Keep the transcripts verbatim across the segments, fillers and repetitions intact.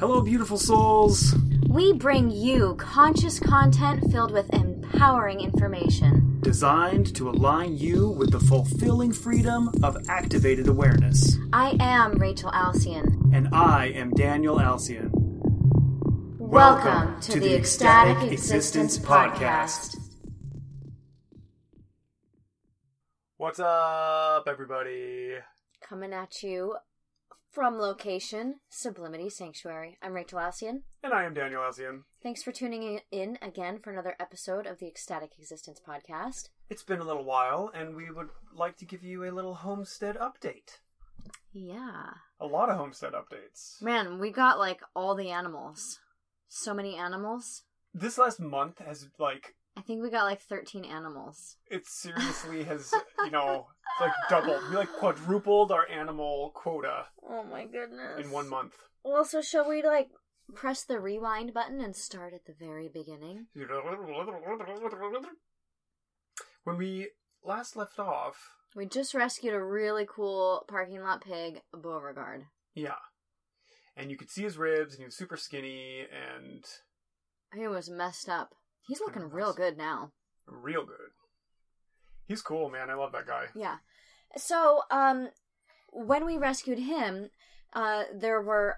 Hello, beautiful souls! We bring you conscious content filled with empowering information. Designed to align you with the fulfilling freedom of activated awareness. I am Rachel Alcyon. And I am Daniel Alcyon. Welcome, Welcome to, to the, the Ecstatic, Ecstatic Existence, Existence Podcast. What's up, everybody? Coming at you from location, Sublimity Sanctuary. I'm Rachel Alcyon. And I am Daniel Alcyon. Thanks for tuning in again for another episode of the Ecstatic Existence Podcast. It's been a little while, and we would like to give you a little homestead update. Yeah. A lot of homestead updates. Man, we got, like, all the animals. So many animals. This last month has, like... I think we got, like, thirteen animals. It seriously has, you know, like, doubled. We, like, quadrupled our animal quota. Oh, my goodness. In one month. Well, so shall we, like, press the rewind button and start at the very beginning? When we last left off... We just rescued a really cool parking lot pig, Beauregard. Yeah. And you could see his ribs, and he was super skinny, and... He was messed up. He's looking real good now. Real good. He's cool, man. I love that guy. Yeah. So, um, when we rescued him, uh, there were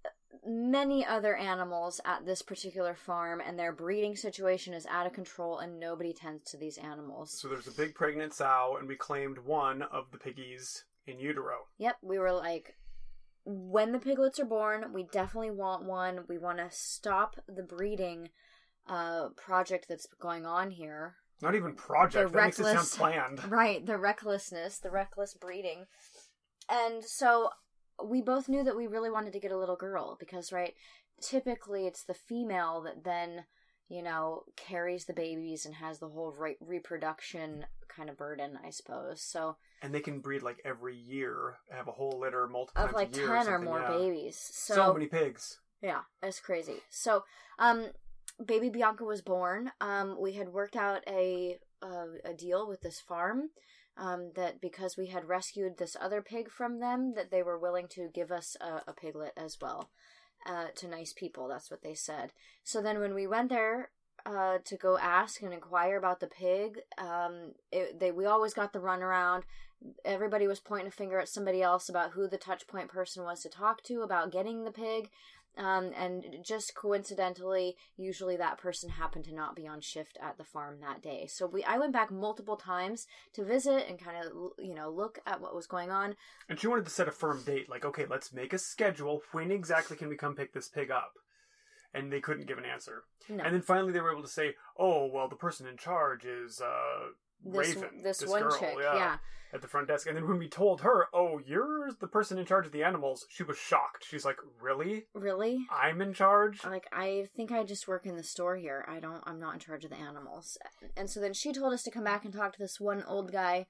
many other animals at this particular farm, and their breeding situation is out of control, and nobody tends to these animals. So there's a big pregnant sow, and we claimed one of the piggies in utero. Yep, we were like, when the piglets are born, we definitely want one. We want to stop the breeding uh, project that's going on here. Not even project. The that reckless, makes it sound planned. Right, the recklessness, the reckless breeding. And so we both knew that we really wanted to get a little girl because, right, typically it's the female that then, you know, carries the babies and has the whole re- reproduction kind of burden, I suppose. So, and they can breed like every year, have a whole litter multiple of times like a year ten or, or more yeah. babies. So, so many pigs. Yeah, it's crazy. So, um, baby Bianca was born. Um, we had worked out a uh, a deal with this farm. Um, that because we had rescued this other pig from them, that they were willing to give us a, a piglet as well, uh, to nice people. That's what they said. So then when we went there uh, to go ask and inquire about the pig, um, it, they we always got the runaround. Everybody was pointing a finger at somebody else about who the touch point person was to talk to about getting the pig. Um, and just coincidentally, usually that person happened to not be on shift at the farm that day. So we, I went back multiple times to visit and kind of, you know, look at what was going on. And she wanted to set a firm date, like, okay, let's make a schedule. When exactly can we come pick this pig up? And they couldn't give an answer. No. And then finally they were able to say, oh, well, the person in charge is, uh, This, Raven. This, this one girl, chick, yeah. yeah. At the front desk. And then when we told her, oh, you're the person in charge of the animals, she was shocked. She's like, really? Really? I'm in charge? Like, I think I just work in the store here. I don't, I'm not in charge of the animals. And so then she told us to come back and talk to this one old guy.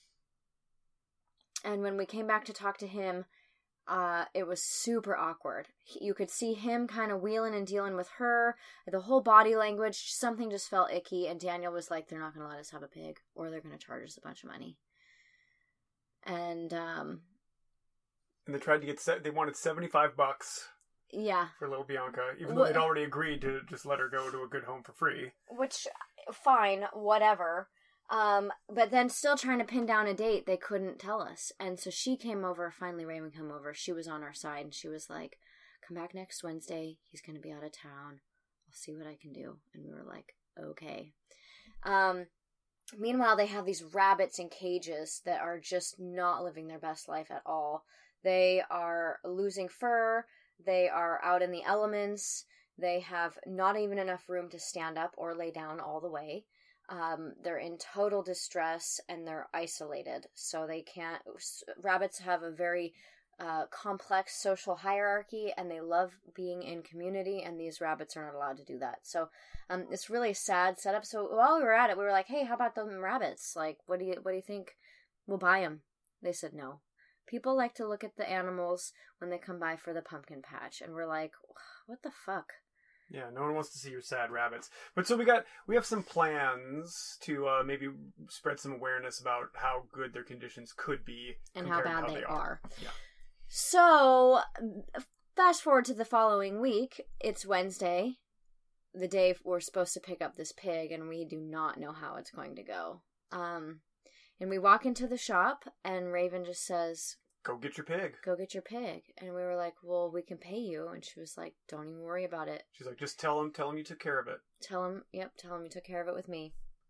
And when we came back to talk to him, uh, it was super awkward. You could see him kind of wheeling and dealing with her. The whole body language, something just felt icky. And Daniel was like, they're not going to let us have a pig, or they're going to charge us a bunch of money. And, um... And they tried to get... Se- they wanted seventy-five bucks. Yeah. For little Bianca. Even though Wh- they'd already agreed to just let her go to a good home for free. Which, fine, whatever. Um, but then still trying to pin down a date, they couldn't tell us. And so she came over, finally Raymond came over. She was on our side, and she was like, come back next Wednesday. He's going to be out of town. I'll see what I can do. And we were like, okay. Um... Meanwhile, they have these rabbits in cages that are just not living their best life at all. They are losing fur. They are out in the elements. They have not even enough room to stand up or lay down all the way. Um, they're in total distress, and they're isolated. So they can't... Rabbits have a very uh, complex social hierarchy, and they love being in community, and these rabbits are not allowed to do that. So um, it's really a sad setup. So while we were at it, we were like, hey, how about them rabbits? Like, what do you what do you think? We'll buy them. They said no. People like to look at the animals when they come by for the pumpkin patch, and we're like, what the fuck? Yeah, no one wants to see your sad rabbits. But so we got, we have some plans to uh, maybe spread some awareness about how good their conditions could be and how bad how they, they are. are. Yeah. So, Fast forward to the following week. It's Wednesday, the day we're supposed to pick up this pig, and we do not know how it's going to go. Um, and we walk into the shop, and Raven just says, "Go get your pig. Go get your pig." And we were like, "Well, we can pay you." And she was like, "Don't even worry about it." She's like, "Just tell him, tell him you took care of it." Tell him, yep, tell him you took care of it with me.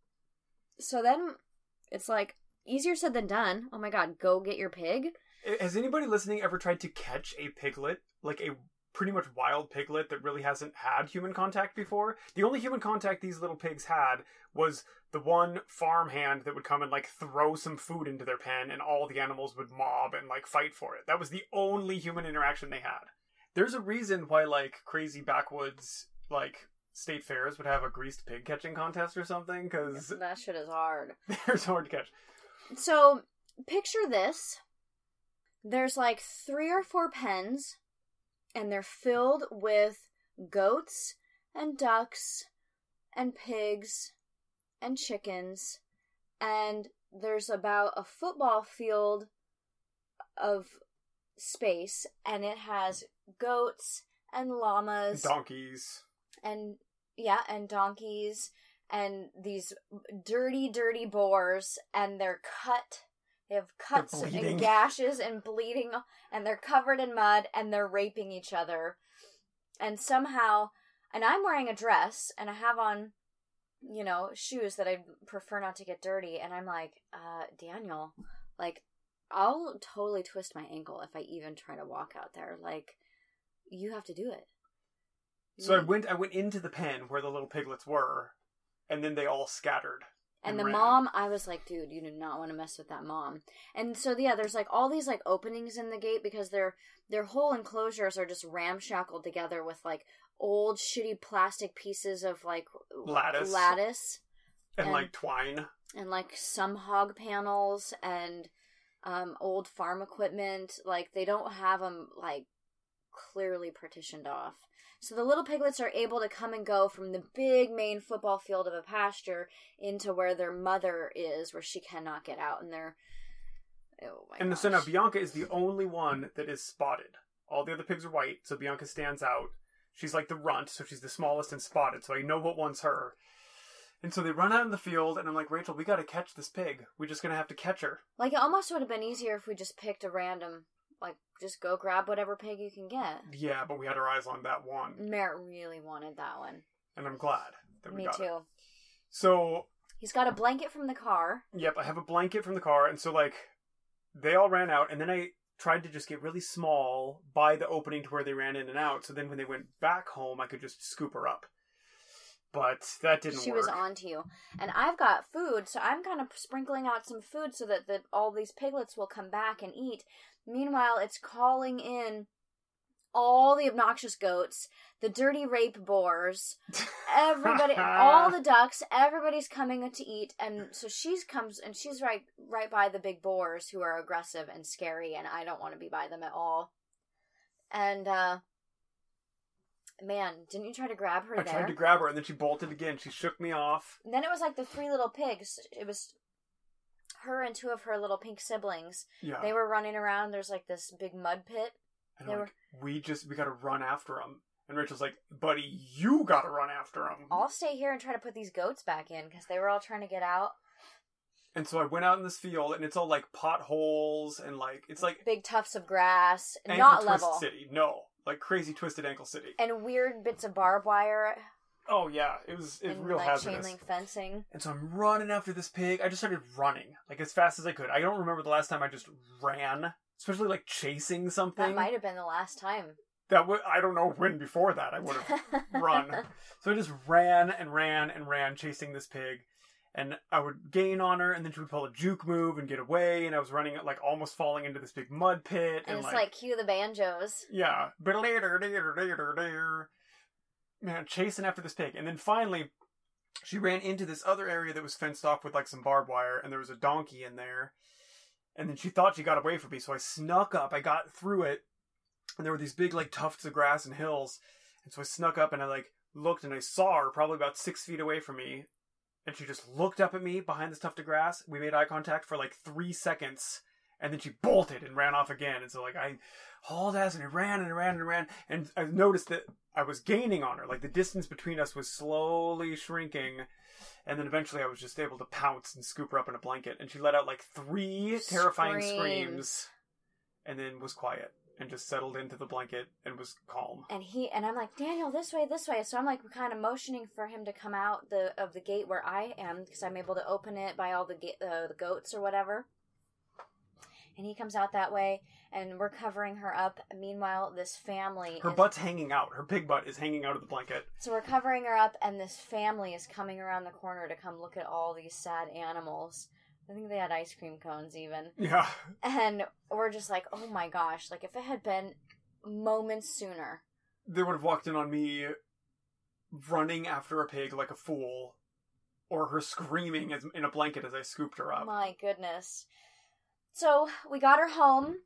So then it's like, easier said than done. Oh my god, go get your pig. Has anybody listening ever tried to catch a piglet? Like a pretty much wild piglet that really hasn't had human contact before? The only human contact these little pigs had was the one farm hand that would come and like throw some food into their pen, and all the animals would mob and like fight for it. That was the only human interaction they had. There's a reason why like crazy backwoods like state fairs would have a greased pig catching contest or something, because that shit is hard. It's hard to catch. So picture this. There's like three or four pens, and they're filled with goats and ducks and pigs and chickens, and there's about a football field of space, and it has goats and llamas, donkeys, and yeah, and donkeys, and these dirty, dirty boars, and they're cut. They have cuts and gashes and bleeding, and they're covered in mud, and they're raping each other. And somehow, and I'm wearing a dress, and I have on, you know, shoes that I prefer not to get dirty, and I'm like, uh, Daniel, like, I'll totally twist my ankle if I even try to walk out there. Like, you have to do it. So I went I went into the pen where the little piglets were, and then they all scattered. And, and the ran. mom, I was like, dude, you do not want to mess with that mom. And so, yeah, there's like all these like openings in the gate because their their whole enclosures are just ramshackled together with like old shitty plastic pieces of like lattice, lattice, and, and like twine, and like some hog panels and um, old farm equipment. Like they don't have them like clearly partitioned off. So the little piglets are able to come and go from the big main football field of a pasture into where their mother is, where she cannot get out. And they're... Oh my And gosh. so now Bianca is the only one that is spotted. All the other pigs are white, so Bianca stands out. She's like the runt, so she's the smallest and spotted, so I know what one's her. And so they run out in the field, and I'm like, Rachel, we gotta catch this pig. We're just gonna have to catch her. Like, it almost would have been easier if we just picked a random... Like, just go grab whatever pig you can get. Yeah, but we had our eyes on that one. Merritt really wanted that one. And I'm glad that we Me got too. it. So... He's got a blanket from the car. Yep, I have a blanket from the car, and so, like, they all ran out, and then I tried to just get really small by the opening to where they ran in and out, so then when they went back home, I could just scoop her up. But that didn't she work. She was on to you. And I've got food, so I'm kind of sprinkling out some food so that, that all these piglets will come back and eat. Meanwhile, it's calling in all the obnoxious goats, the dirty rape boars, everybody, all the ducks, everybody's coming to eat. And so she comes, and she's right right by the big boars who are aggressive and scary, and I don't want to be by them at all. And, uh... man, didn't you try to grab her I there? I tried to grab her, and then she bolted again. She shook me off. And then it was like the three little pigs. It was her and two of her little pink siblings. Yeah. They were running around. There's like this big mud pit. And they I'm were... like, we just, we gotta run after them. And Rachel's like, buddy, you gotta run after them. I'll stay here and try to put these goats back in, because they were all trying to get out. And so I went out in this field, and it's all like potholes, and like, it's like... big tufts of grass. Ankle Not Twist level. City. No. Like crazy Twisted Ankle City. And weird bits of barbed wire. Oh yeah, it was it was real like hazardous. Chain link fencing. And so I'm running after this pig. I just started running like as fast as I could. I don't remember the last time I just ran, especially like chasing something. That might have been the last time. That w- I don't know when before that I would have run. So I just ran and ran and ran chasing this pig, and I would gain on her, and then she would pull a juke move and get away, and I was running like almost falling into this big mud pit. And, and it's like, like cue the banjos. Yeah. Man, chasing after this pig. And then finally, she ran into this other area that was fenced off with like some barbed wire, and there was a donkey in there. And then she thought she got away from me, so I snuck up. I got through it, and there were these big like tufts of grass and hills. And so I snuck up, and I like looked, and I saw her probably about six feet away from me. And she just looked up at me behind this tuft of grass. We made eye contact for like three seconds. And then she bolted and ran off again. And so, like, I hauled ass and I ran and I ran and I ran. And I noticed that I was gaining on her. Like, the distance between us was slowly shrinking. And then eventually I was just able to pounce and scoop her up in a blanket. And she let out, like, three terrifying Screams. screams. And then was quiet. And just settled into the blanket and was calm. And he and I'm like, Daniel, this way, this way. So I'm like kind of motioning for him to come out the of the gate where I am, because I'm able to open it by all the ga- uh, the goats or whatever. And he comes out that way, and we're covering her up. Meanwhile, this family Her is, butt's hanging out. Her pig butt is hanging out of the blanket. so we're covering her up, and this family is coming around the corner to come look at all these sad animals. I think they had ice cream cones even. Yeah. And we're just like, oh my gosh, like if it had been moments sooner. They would have walked in on me running after a pig like a fool, or her screaming as, in a blanket as I scooped her up. My goodness. So we got her home,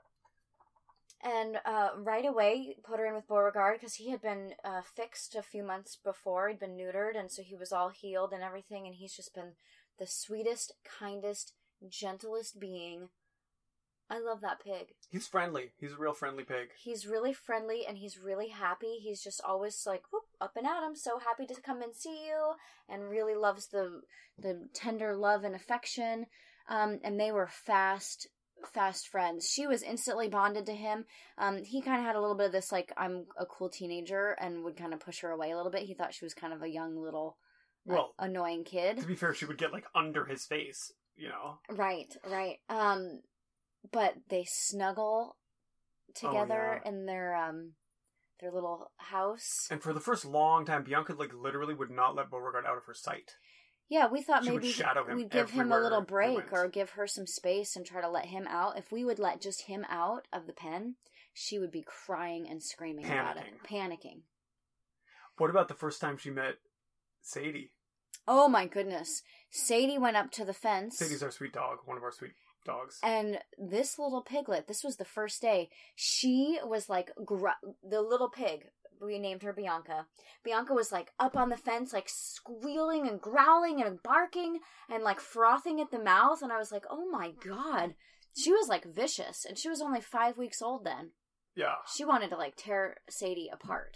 and uh, right away put her in with Beauregard, because he had been uh, fixed a few months before. He'd been neutered, and so he was all healed and everything, and he's just been the sweetest, kindest, gentlest being. I love that pig. He's friendly. He's a real friendly pig. He's really friendly, and he's really happy. He's just always like, whoop, up and at him, so happy to come and see you, and really loves the the tender love and affection. Um, and they were fast, fast friends. She was instantly bonded to him. Um, he kind of had a little bit of this, like, I'm a cool teenager, and would kind of push her away a little bit. He thought she was kind of a young little... Well, uh, annoying kid. To be fair, she would get like under his face, you know. Right, right. Um, but they snuggle together oh, yeah. in their um their little house. And for the first long time, Bianca like literally would not let Beauregard out of her sight. Yeah, we thought she maybe him we'd give him a little break went. or give her some space and try to let him out. If we would let just him out of the pen, she would be crying and screaming Panicking. about it, panicking. What about the first time she met Sadie? Oh my goodness. Sadie went up to the fence. Sadie's our sweet dog, one of our sweet dogs. And this little piglet, this was the first day, she was like, gr- the little pig, we named her Bianca. Bianca was like up on the fence, like squealing and growling and barking and like frothing at the mouth. And I was like, oh my God. She was like vicious, and she was only five weeks old then. Yeah. She wanted to like tear Sadie apart.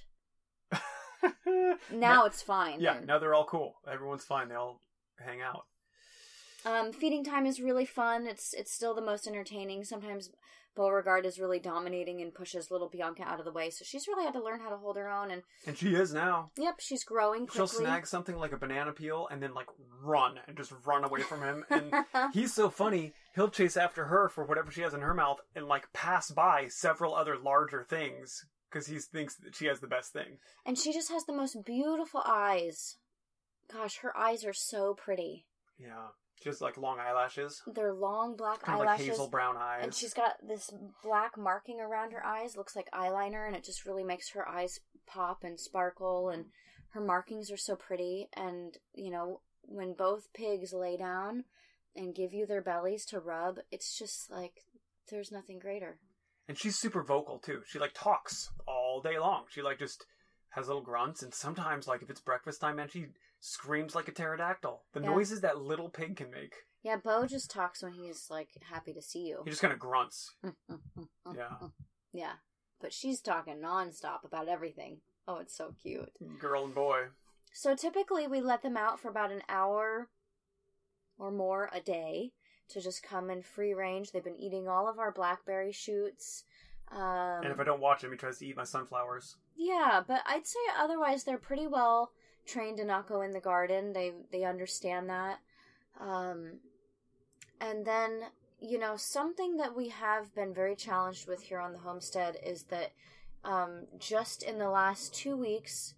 Now, now it's fine. Yeah, now they're all cool. Everyone's fine. They all hang out. Um, feeding time is really fun. It's it's still the most entertaining. Sometimes Beauregard is really dominating and pushes little Bianca out of the way, so she's really had to learn how to hold her own. And and she is now. Yep, she's growing quickly. She'll snag something like a banana peel and then like run and just run away from him. And he's so funny. He'll chase after her for whatever she has in her mouth and like pass by several other larger things. Because he thinks that she has the best thing. And she just has the most beautiful eyes. Gosh, her eyes are so pretty. Yeah. She has like long eyelashes. They're long black kind eyelashes. Of like hazel brown eyes. And she's got this black marking around her eyes. Looks like eyeliner, and it just really makes her eyes pop and sparkle. And her markings are so pretty. And, you know, when both pigs lay down and give you their bellies to rub, it's just like, there's nothing greater. And she's super vocal, too. She, like, talks all day long. She, like, just has little grunts. And sometimes, like, if it's breakfast time, man, she screams like a pterodactyl. The yeah. noises that little pig can make. Yeah, Beau just talks when he's, like, happy to see you. He just kind of grunts. Yeah. Yeah. But she's talking nonstop about everything. Oh, it's so cute. Girl and boy. So typically we let them out for about an hour or more a day. To just come in free range. They've been eating all of our blackberry shoots. Um, and if I don't watch him, he tries to eat my sunflowers. Yeah, but I'd say otherwise they're pretty well trained to not go in the garden. They they understand that. Um, and then, you know, something that we have been very challenged with here on the homestead is that um, just in the last two weeks...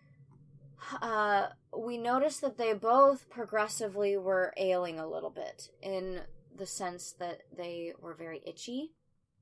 Uh, we noticed that they both progressively were ailing a little bit in the sense that they were very itchy.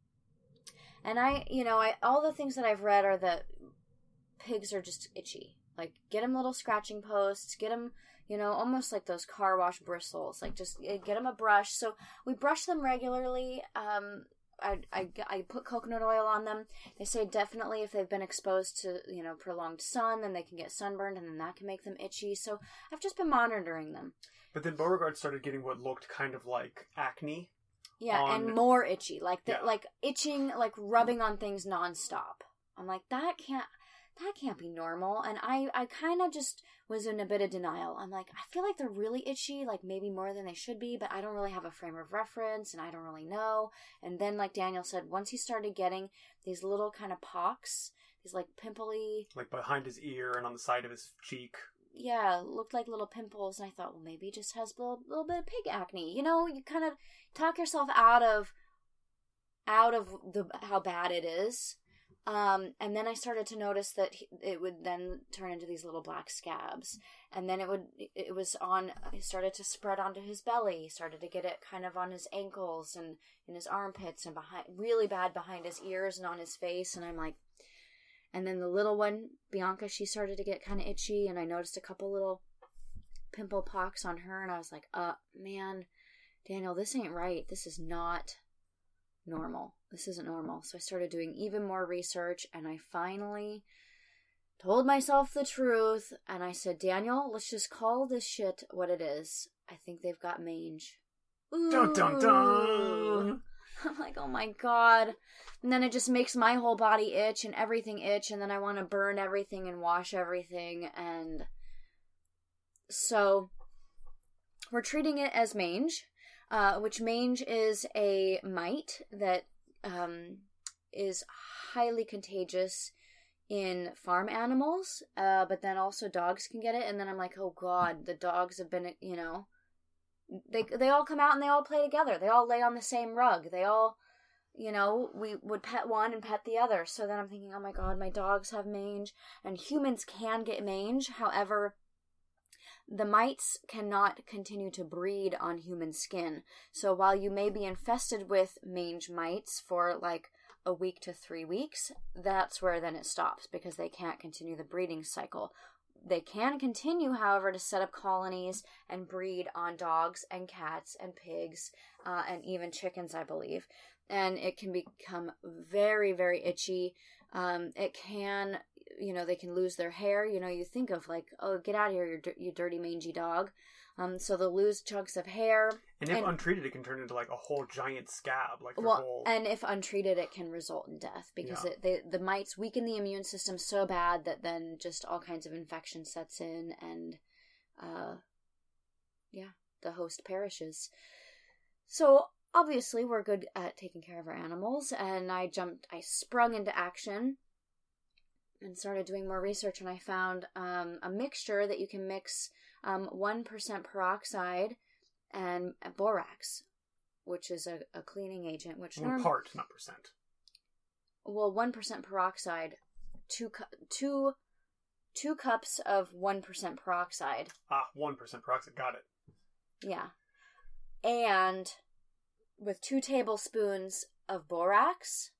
And I, you know, I all the things that I've read are that pigs are just itchy. Like, get them little scratching posts, get them, you know, almost like those car wash bristles. Like, just get them a brush. So we brush them regularly. Um, I, I, I put coconut oil on them. They say definitely if they've been exposed to, you know, prolonged sun, then they can get sunburned, and then that can make them itchy. So I've just been monitoring them. But then Beauregard started getting what looked kind of like acne Yeah, on... and more itchy. Like the, yeah. like itching, like rubbing on things nonstop. I'm like, that can't that can't be normal. And I, I kind of just was in a bit of denial. I'm like, I feel like they're really itchy, like maybe more than they should be, but I don't really have a frame of reference and I don't really know. And then, like Daniel said, once he started getting these little kind of pocks, these like pimply... Like behind his ear and on the side of his cheek. Yeah, looked like little pimples. And I thought, well, maybe he just has a little, little bit of pig acne. You know, you kind of talk yourself out of, out of the how bad it is. Um, and then I started to notice that he, it would then turn into these little black scabs. And then it would, it was on, it started to spread onto his belly. He started to get it kind of on his ankles and in his armpits and behind, really bad behind his ears and on his face. And I'm like, and then the little one, Bianca, she started to get kind of itchy. And I noticed a couple little pimple pocks on her. And I was like, uh, man, Daniel, this ain't right. This is not normal. This isn't normal. So I started doing even more research, and I finally told myself the truth, and I said, Daniel, let's just call this shit what it is. I think they've got mange. Ooh. Dun dun dun! I'm like, oh my god. And then it just makes my whole body itch and everything itch, and then I want to burn everything and wash everything, and so we're treating it as mange. Uh, which mange is a mite that um, is highly contagious in farm animals, uh, but then also dogs can get it. And then I'm like, oh god, the dogs have been, you know, they they all come out and they all play together. They all lay on the same rug. They all, you know, we would pet one and pet the other. So then I'm thinking, oh my god, my dogs have mange, and humans can get mange. However, the mites cannot continue to breed on human skin. So while you may be infested with mange mites for like a week to three weeks, that's where then it stops because they can't continue the breeding cycle. They can continue, however, to set up colonies and breed on dogs and cats and pigs uh, and even chickens, I believe. And it can become very, very itchy. Um, it can... You know, they can lose their hair. You know, you think of like, oh, get out of here, you, you dirty, mangy dog. Um, so they'll lose chunks of hair. And if and, untreated, it can turn into like a whole giant scab. Like well, whole... and if untreated, it can result in death because yeah. it, they, the mites weaken the immune system so bad that then just all kinds of infection sets in, and uh, yeah, the host perishes. So obviously, we're good at taking care of our animals, and I jumped, I sprung into action. And started doing more research, and I found um, a mixture that you can mix um, one percent peroxide and borax, which is a, a cleaning agent. Which One norm- part, not percent. Well, one percent peroxide, two, cu- two, two cups of one percent peroxide. Ah, one percent peroxide, got it. Yeah. And with two tablespoons of borax.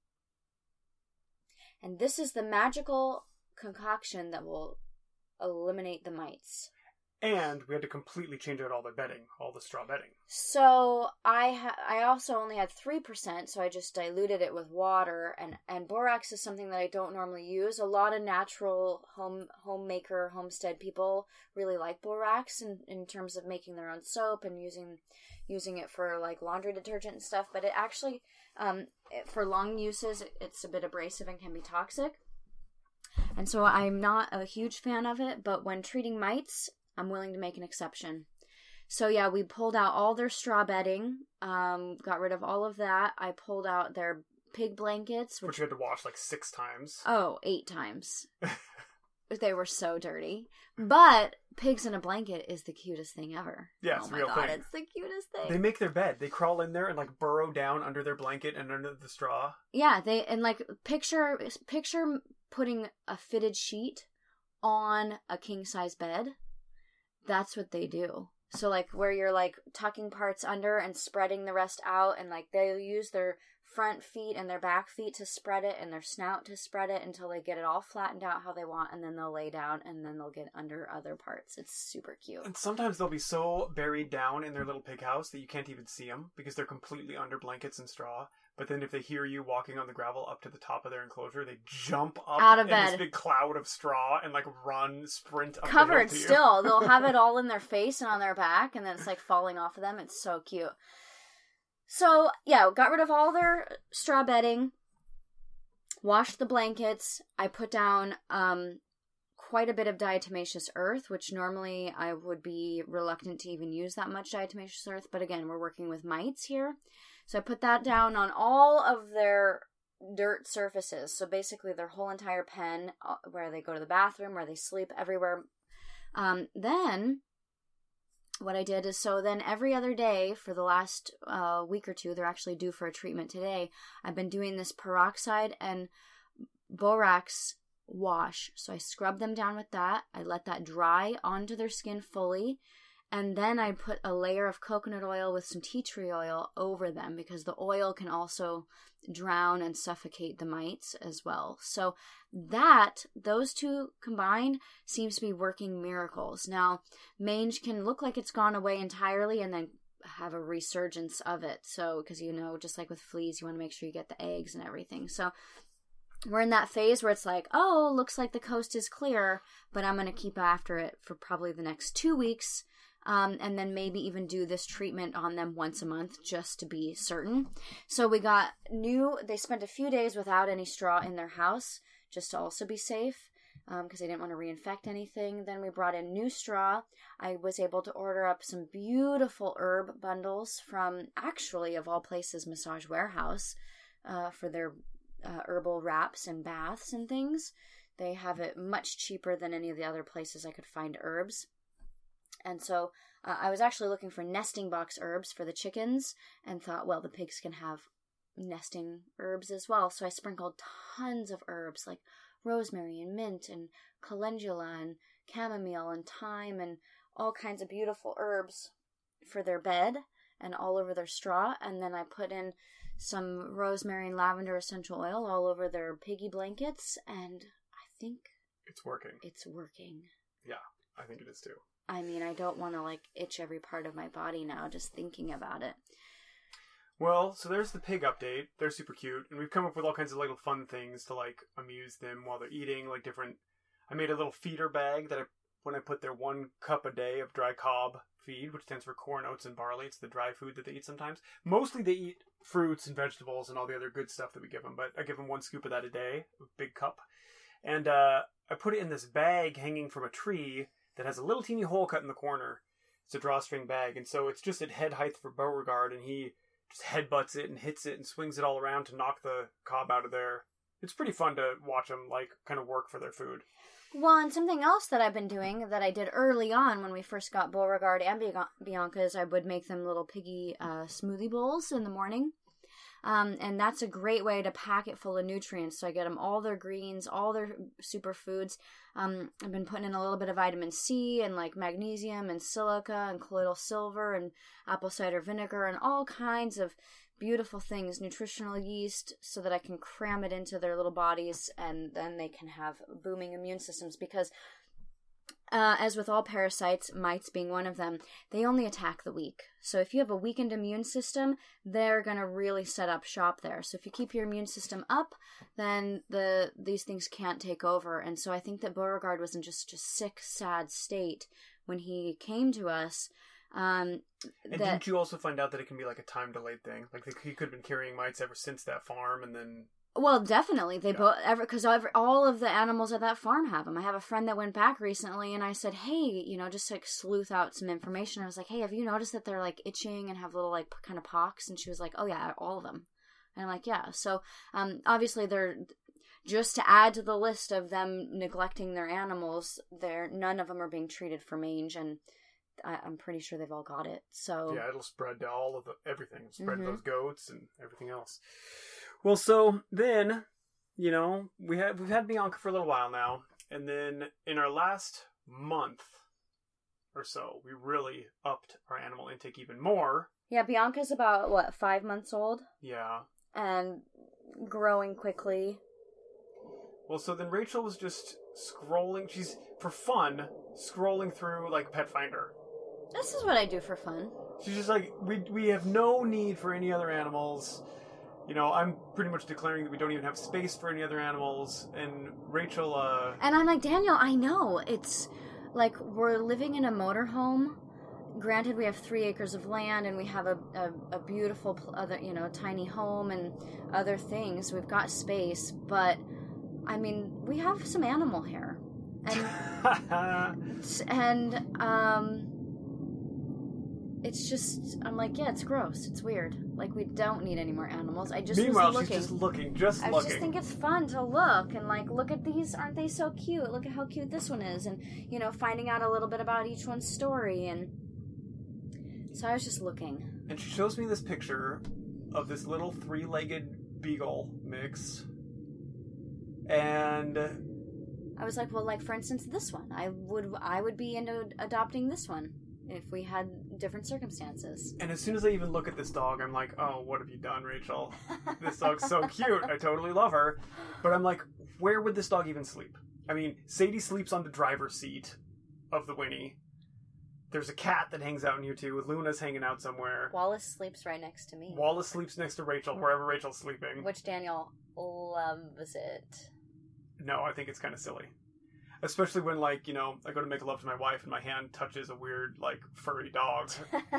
And this is the magical concoction that will eliminate the mites. And we had to completely change out all the bedding, all the straw bedding. So I ha- I also only had three percent, so I just diluted it with water. And, and borax is something that I don't normally use. A lot of natural home homemaker, homestead people really like borax in, in terms of making their own soap and using using it for like laundry detergent and stuff. But it actually... Um, for long uses, it's a bit abrasive and can be toxic. And so I'm not a huge fan of it, but when treating mites, I'm willing to make an exception. So yeah, we pulled out all their straw bedding, um, got rid of all of that. I pulled out their pig blankets. Which, which you had to wash like six times. Oh, eight times. They were so dirty. But pigs in a blanket is the cutest thing ever. Yeah, it's oh a my real god, thing. It's the cutest thing. They make their bed. They crawl in there and like burrow down under their blanket and under the straw. Yeah, they and like picture picture putting a fitted sheet on a king size bed. That's what they do. So like where you're like tucking parts under and spreading the rest out, and like they'll use their front feet and their back feet to spread it and their snout to spread it until they get it all flattened out how they want, and then they'll lay down and then they'll get under other parts. It's super cute. And sometimes they'll be so buried down in their little pig house that you can't even see them because they're completely under blankets and straw. But then if they hear you walking on the gravel up to the top of their enclosure, they jump up out of in bed, this big cloud of straw, and like run, sprint up covered the hill to still. you. They'll have it all in their face and on their back, and then it's like falling off of them. It's so cute. So, yeah, got rid of all their straw bedding, washed the blankets. I put down um, quite a bit of diatomaceous earth, which normally I would be reluctant to even use that much diatomaceous earth. But again, we're working with mites here. So I put that down on all of their dirt surfaces. So basically their whole entire pen, where they go to the bathroom, where they sleep, everywhere. Um, then... What I did is, so then every other day for the last uh, week or two, they're actually due for a treatment today. I've been doing this peroxide and borax wash. So I scrub them down with that. I let that dry onto their skin fully. And then I put a layer of coconut oil with some tea tree oil over them, because the oil can also drown and suffocate the mites as well. So that, those two combined, seems to be working miracles. Now, mange can look like it's gone away entirely and then have a resurgence of it. So, because, you know, just like with fleas, you want to make sure you get the eggs and everything. So we're in that phase where it's like, oh, looks like the coast is clear, but I'm going to keep after it for probably the next two weeks. Um, and then maybe even do this treatment on them once a month just to be certain. So we got new, they spent a few days without any straw in their house just to also be safe, because um, they didn't want to reinfect anything. Then we brought in new straw. I was able to order up some beautiful herb bundles from, actually, of all places, Massage Warehouse, uh, for their uh, herbal wraps and baths and things. They have it much cheaper than any of the other places I could find herbs. And so uh, I was actually looking for nesting box herbs for the chickens and thought, well, the pigs can have nesting herbs as well. So I sprinkled tons of herbs like rosemary and mint and calendula and chamomile and thyme and all kinds of beautiful herbs for their bed and all over their straw. And then I put in some rosemary and lavender essential oil all over their piggy blankets. And I think it's working. It's working. Yeah, I think it is too. I mean, I don't want to, like, itch every part of my body now just thinking about it. Well, so there's the pig update. They're super cute. And we've come up with all kinds of little fun things to, like, amuse them while they're eating. Like, different... I made a little feeder bag that I... When I put their one cup a day of dry cob feed, which stands for corn, oats, and barley. It's the dry food that they eat sometimes. Mostly they eat fruits and vegetables and all the other good stuff that we give them. But I give them one scoop of that a day, a big cup. And uh, I put it in this bag hanging from a tree that has a little teeny hole cut in the corner. It's a drawstring bag, and so it's just at head height for Beauregard, and he just headbutts it and hits it and swings it all around to knock the cob out of there. It's pretty fun to watch them, like, kind of work for their food. Well, and something else that I've been doing that I did early on when we first got Beauregard and Bianca is I would make them little piggy uh, smoothie bowls in the morning. Um, and that's a great way to pack it full of nutrients. So I get them all their greens, all their superfoods. Um, I've been putting in a little bit of vitamin C and like magnesium and silica and colloidal silver and apple cider vinegar and all kinds of beautiful things, nutritional yeast, so that I can cram it into their little bodies and then they can have booming immune systems. Because Uh, as with all parasites, mites being one of them, they only attack the weak. So if you have a weakened immune system, they're going to really set up shop there. So if you keep your immune system up, then the these things can't take over. And so I think that Beauregard was in just a sick, sad state when he came to us. Um, and that, didn't you also find out that it can be like a time-delayed thing? Like he could have been carrying mites ever since that farm, and then... Well, definitely. They yeah. both, ever because all of the animals at that farm have them. I have a friend that went back recently, and I said, "Hey, you know, just to like sleuth out some information." I was like, "Hey, have you noticed that they're like itching and have little like kind of pox?" And she was like, "Oh yeah, all of them." And I'm like, "Yeah." So, um, obviously they're just to add to the list of them neglecting their animals. They're none of them are being treated for mange, and I, I'm pretty sure they've all got it. So yeah, it'll spread to all of the everything. It'll spread mm-hmm. to those goats and everything else. Well, so then, you know, we have we've had Bianca for a little while now, and then in our last month or so, we really upped our animal intake even more. Yeah, Bianca's about what five months old. Yeah, and growing quickly. Well, so then Rachel was just scrolling. She's for fun scrolling through like Pet Finder. This is what I do for fun. She's just like, we we have no need for any other animals. You know, I'm pretty much declaring that we don't even have space for any other animals. And Rachel, uh... And I'm like, Daniel, I know. It's like we're living in a motorhome. granted, we have three acres of land, and we have a, a, a beautiful, pl- other, you know, tiny home and other things. We've got space, but, I mean, we have some animal hair. And, and, um... it's just, I'm like, yeah, it's gross. It's weird. Like, we don't need any more animals. I just Meanwhile, was looking. she's just looking, just I looking. just think it's fun to look and, like, look at these. Aren't they so cute? Look at how cute this one is. And, you know, finding out a little bit about each one's story. And so I was just looking. And she shows me this picture of this little three-legged beagle mix. And I was like, well, like, for instance, this one. I would, I would be into adopting this one if we had different circumstances. And as soon as I even look at this dog, I'm like, oh, what have you done, Rachel? This dog's so cute. I totally love her. But I'm like, where would this dog even sleep? I mean, Sadie sleeps on the driver's seat of the Winnie. There's a cat that hangs out in here, too. Luna's hanging out somewhere. Wallace sleeps right next to me. Wallace sleeps next to Rachel, wherever Rachel's sleeping. Which Daniel loves it. No, I think it's kind of silly. Especially when, like, you know, I go to make love to my wife and my hand touches a weird, like, furry dog.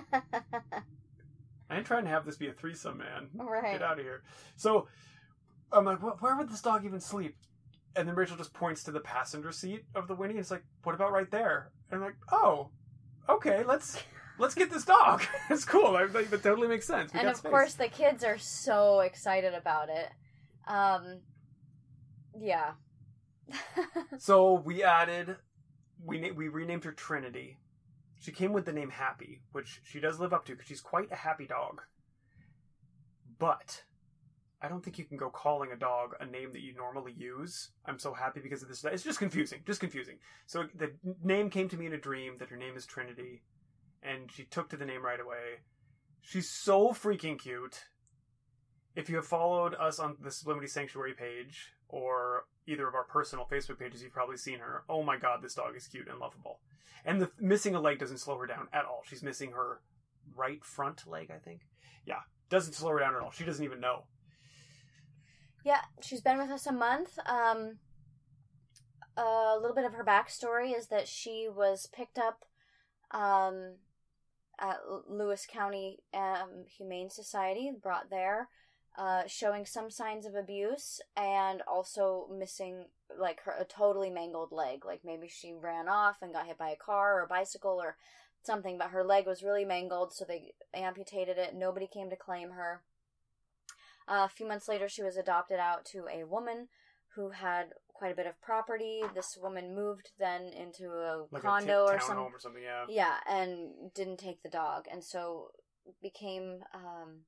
I ain't trying to have this be a threesome, man. Right. Get out of here. So, I'm like, where would this dog even sleep? And then Rachel just points to the passenger seat of the Winnie. And it's like, what about right there? And I'm like, oh, okay, let's let's get this dog. It's cool. I, like, that totally makes sense. We and got of space. course, the kids are so excited about it. Um, yeah. So we added, we na- we renamed her Trinity. She came with the name Happy, which she does live up to because she's quite a happy dog. But I don't think you can go calling a dog a name that you normally use. I'm so happy because of this. It's just confusing, just confusing. So the name came to me in a dream that her name is Trinity, and she took to the name right away. She's so freaking cute. If you have followed us on the Sublimity Sanctuary page, or either of our personal Facebook pages, you've probably seen her. Oh my god, this dog is cute and lovable. And the missing a leg doesn't slow her down at all. She's missing her right front leg, I think. Yeah, doesn't slow her down at all. She doesn't even know. Yeah, she's been with us a month. Um, a little bit of her backstory is that she was picked up um, at Lewis County um, Humane Society, brought there, uh, showing some signs of abuse and also missing, like, her a totally mangled leg. Like, maybe she ran off and got hit by a car or a bicycle or something, but her leg was really mangled, so they amputated it. Nobody came to claim her. Uh, a few months later, she was adopted out to a woman who had quite a bit of property. This woman moved then into a like condo a t- or, some, home or something. Yeah, yeah, and didn't take the dog, and so became um,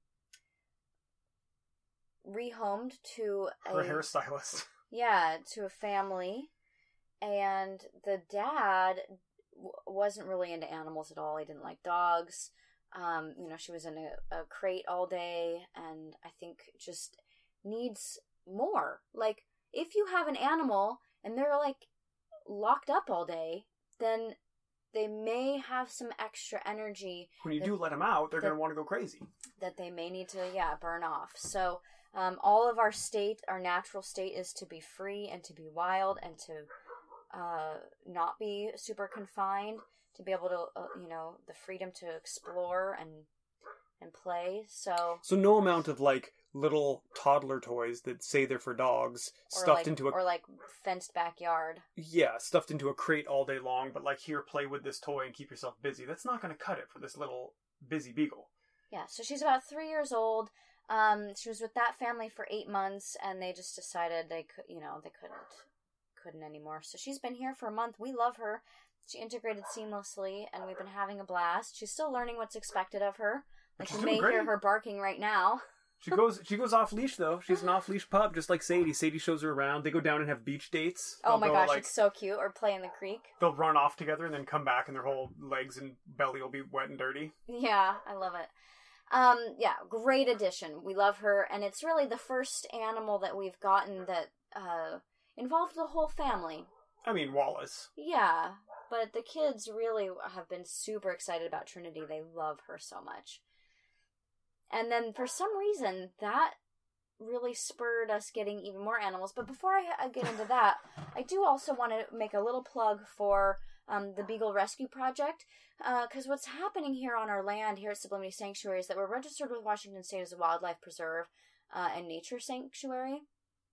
rehomed to a her hairstylist. Yeah, to a family, and the dad w- wasn't really into animals at all. He didn't like dogs. Um, you know, she was in a, a crate all day, and I think just needs more. Like, if you have an animal and they're, like, locked up all day, then they may have some extra energy. When you that, do let them out, they're that, going to want to go crazy. That they may need to, yeah, burn off. So, um, all of our state, our natural state is to be free and to be wild and to uh, not be super confined. To be able to, uh, you know, the freedom to explore and and play. So, so no amount of like little toddler toys that say they're for dogs or stuffed like, into a or like fenced backyard. Yeah, stuffed into a crate all day long. But like, here, play with this toy and keep yourself busy. That's not going to cut it for this little busy beagle. Yeah. So she's about three years old. Um, she was with that family for eight months, and they just decided they could, you know, they couldn't, couldn't anymore. So she's been here for a month. We love her. She integrated seamlessly, and we've been having a blast. She's still learning what's expected of her. Like, She's you doing may great. hear her barking right now. She goes she goes off leash though. She's an off leash pup, just like Sadie. Sadie shows her around. They go down and have beach dates. Oh They'll my go, gosh, like, it's so cute. Or play in the creek. They'll run off together and then come back, and their whole legs and belly will be wet and dirty. Yeah, I love it. Um, yeah, great addition. We love her, and it's really the first animal that we've gotten that uh, involved the whole family. I mean, Wallace. Yeah, but the kids really have been super excited about Trinity. They love her so much. And then for some reason, that really spurred us getting even more animals. But before I, I get into that, I do also want to make a little plug for um, the Beagle Rescue Project. Because uh, what's happening here on our land, here at Sublimity Sanctuary, is that we're registered with Washington State as a wildlife preserve uh, and nature sanctuary.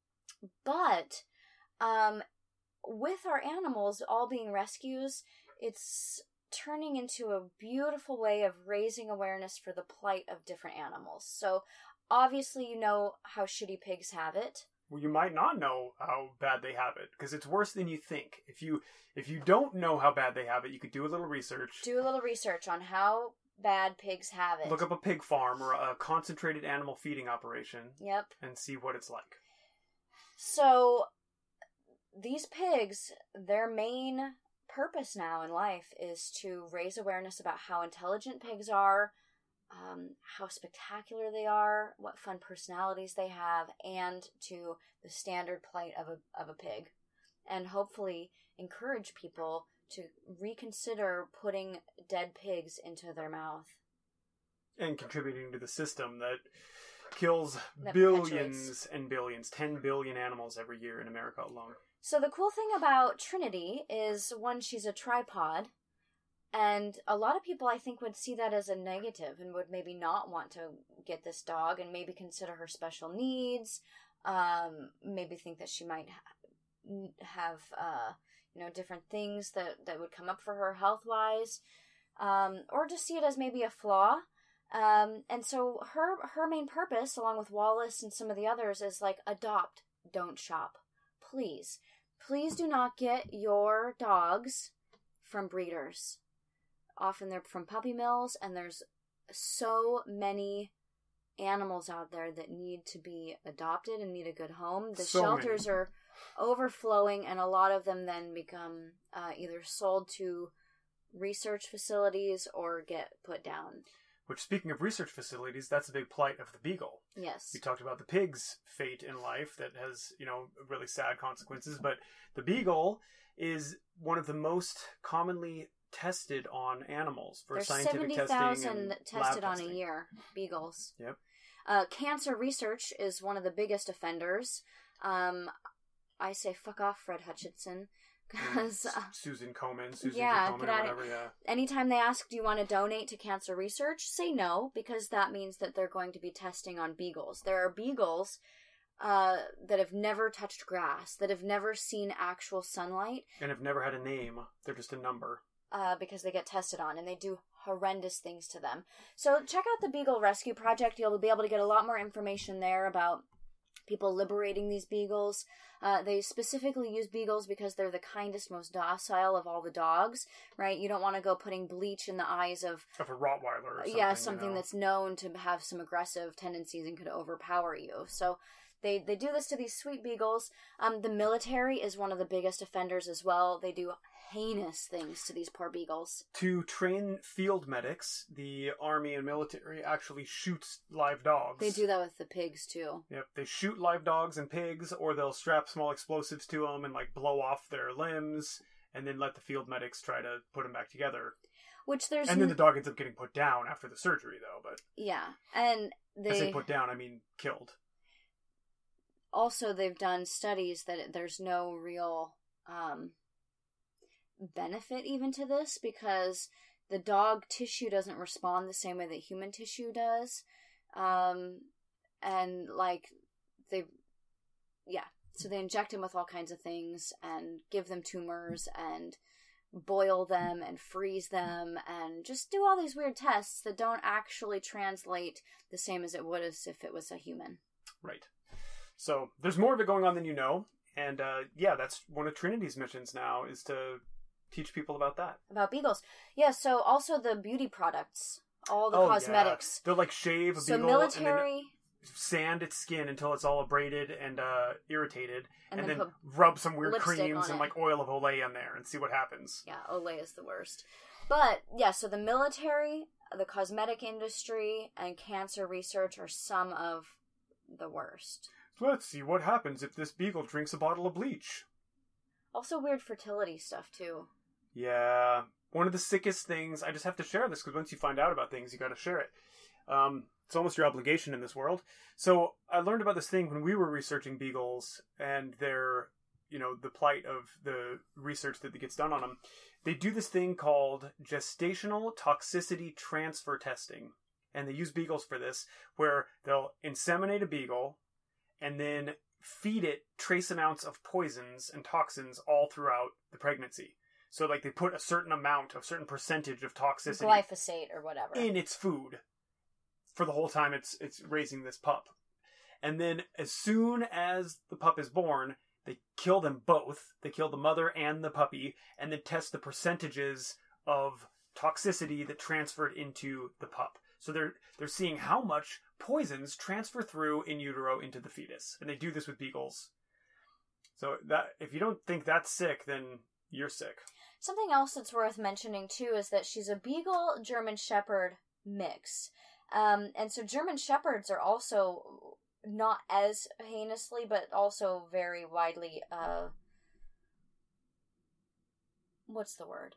But um, with our animals all being rescues, it's turning into a beautiful way of raising awareness for the plight of different animals. So obviously you know how shitty pigs have it. Well, you might not know how bad they have it, because it's worse than you think. If you if you don't know how bad they have it, you could do a little research. Do a little research on how bad pigs have it. Look up a pig farm or a concentrated animal feeding operation. Yep. And see what it's like. So, these pigs, their main purpose now in life is to raise awareness about how intelligent pigs are, Um, how spectacular they are, what fun personalities they have, and to the standard plight of a of a pig, and hopefully encourage people to reconsider putting dead pigs into their mouth. And contributing to the system that kills that billions perpetuates. and billions, ten billion animals every year in America alone. So the cool thing about Trinity is, one, she's a tripod. And a lot of people, I think, would see that as a negative and would maybe not want to get this dog and maybe consider her special needs. Um, maybe think that she might ha- have, uh, you know, different things that, that would come up for her health-wise. Um, or just see it as maybe a flaw. Um, and so her, her main purpose, along with Wallace and some of the others, is like, adopt, don't shop. Please. Please do not get your dogs from breeders. Often they're from puppy mills, and there's so many animals out there that need to be adopted and need a good home. The so shelters many. are overflowing, and a lot of them then become uh, either sold to research facilities or get put down. Which, speaking of research facilities, that's a big plight of the beagle. Yes. We talked about the pig's fate in life that has, you know, really sad consequences, but the beagle is one of the most commonly tested on animals for There's scientific seventy testing thousand and tested lab on testing. a year, beagles. Yep. Uh, cancer research is one of the biggest offenders. Um, I say fuck off, Fred Hutchinson, because uh, Susan Komen, Susan yeah, Komen, get or out whatever. Yeah. anytime they ask, do you want to donate to cancer research? Say no, because that means that they're going to be testing on beagles. There are beagles uh, that have never touched grass, that have never seen actual sunlight, And have never had a name. They're just a number. Uh, because they get tested on, and they do horrendous things to them. So check out the Beagle Rescue Project. You'll be able to get a lot more information there about people liberating these beagles. Uh, they specifically use beagles because they're the kindest, most docile of all the dogs, right? You don't want to go putting bleach in the eyes of... Of a Rottweiler or something. Yeah, something you know? that's known to have some aggressive tendencies and could overpower you. So they, they do this to these sweet beagles. Um, the military is one of the biggest offenders as well. They do heinous things to these poor beagles. To train field medics, the army and military actually shoots live dogs. They do that with the pigs too. Yep, they shoot live dogs and pigs, or they'll strap small explosives to them and like blow off their limbs, and then let the field medics try to put them back together. Which there's and then the dog ends up getting put down after the surgery, though. But yeah, and they I say put down, I mean killed. Also, they've done studies that there's no real um, benefit even to this, because the dog tissue doesn't respond the same way that human tissue does. Um, and, like, they, yeah. So they inject them with all kinds of things and give them tumors and boil them and freeze them and just do all these weird tests that don't actually translate the same as it would as if it was a human. Right. So there's more of it going on than you know. And, uh, yeah, that's one of Trinity's missions now, is to teach people about that. About beagles. Yeah, so also the beauty products. All the oh, cosmetics. Yeah. They'll, like, shave a so beagle military... and then sand its skin until it's all abraded and uh, irritated. And, and then, then put rub some weird lipstick creams on and, it. like, oil of Olay in there and see what happens. Yeah, Olay is the worst. But, yeah, so the military, the cosmetic industry, and cancer research are some of the worst. Let's see what happens if this beagle drinks a bottle of bleach. Also weird fertility stuff, too. Yeah. One of the sickest things, I just have to share this, because once you find out about things, you gotta share it. Um, it's almost your obligation in this world. So, I learned about this thing when we were researching beagles, and their, you know, the plight of the research that gets done on them. they do this thing called gestational toxicity transfer testing. And they use beagles for this, where they'll inseminate a beagle and then feed it trace amounts of poisons and toxins all throughout the pregnancy. So, like, they put a certain amount, a certain percentage of toxicity... Glyphosate or whatever. ...in its food for the whole time it's it's raising this pup. And then as soon as the pup is born, they kill them both. They kill the mother and the puppy, and then test the percentages of toxicity that transferred into the pup. So they're they're seeing how much poisons transfer through in utero into the fetus. And they do this with beagles. So that if you don't think that's sick, then you're sick. Something else that's worth mentioning, too, is that she's a Beagle German Shepherd mix. Um, and so German Shepherds are also not as heinously, but also very widely, uh, what's the word?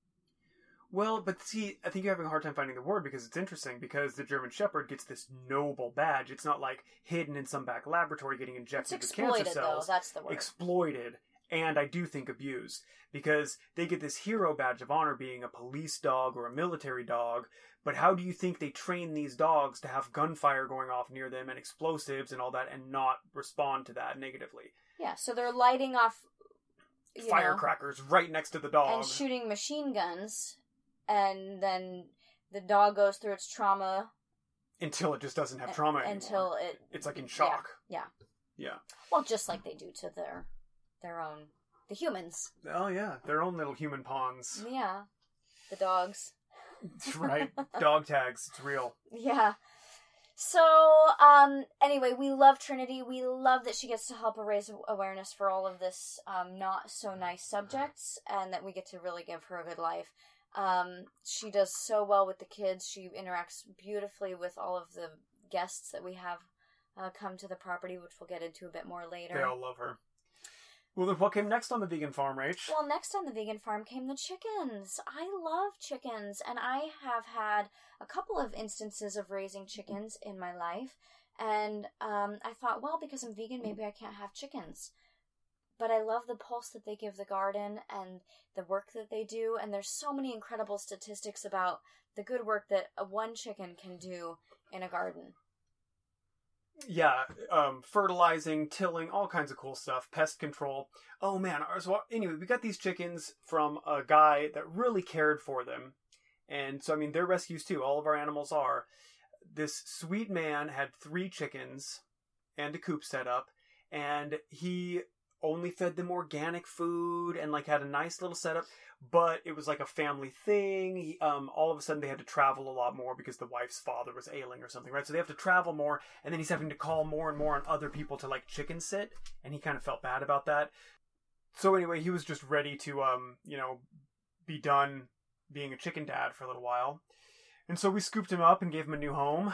Well, but see, I think you're having a hard time finding the word because it's interesting because the German Shepherd gets this noble badge. It's not like hidden in some back laboratory getting injected It's with cancer exploited, cells. though. That's the word. Exploited. And I do think abused because they get this hero badge of honor being a police dog or a military dog. But how do you think they train these dogs to have gunfire going off near them and explosives and all that and not respond to that negatively? Yeah, so they're lighting off you firecrackers know, right next to the dog. and shooting machine guns. And then the dog goes through its trauma. Until it just doesn't have trauma anymore. Until it... It's like in shock. Yeah. Yeah. Yeah. Well, just like they do to their their own... The humans. Oh, yeah. Their own little human pawns. Yeah. The dogs. Right. Dog tags. It's real. Yeah. So, um, anyway, we love Trinity. We love that she gets to help raise awareness for all of this um, not so nice subjects, and that we get to really give her a good life. Um, she does so well with the kids. She interacts beautifully with all of the guests that we have uh, come to the property, which we'll get into a bit more later. They all love her. Well, then what came next on the vegan farm, Rach? Well, next on the vegan farm came the chickens. I love chickens, and I have had a couple of instances of raising chickens in my life, and um, I thought, well, because I'm vegan, maybe I can't have chickens. But I love the pulse that they give the garden and the work that they do, and there's so many incredible statistics about the good work that a one chicken can do in a garden. Yeah, um, fertilizing, tilling, all kinds of cool stuff, pest control. Oh man, so anyway, we got these chickens from a guy that really cared for them. And so, I mean, they're rescues too. All of our animals are. This sweet man had three chickens and a coop set up, and he only fed them organic food and like had a nice little setup, but it was like a family thing. He, um, all of a sudden they had to travel a lot more because the wife's father was ailing or something, right? So they have to travel more, and then he's having to call more and more on other people to like chicken sit, and he kind of felt bad about that. So anyway, he was just ready to, um, you know, be done being a chicken dad for a little while. And so we scooped him up and gave him a new home.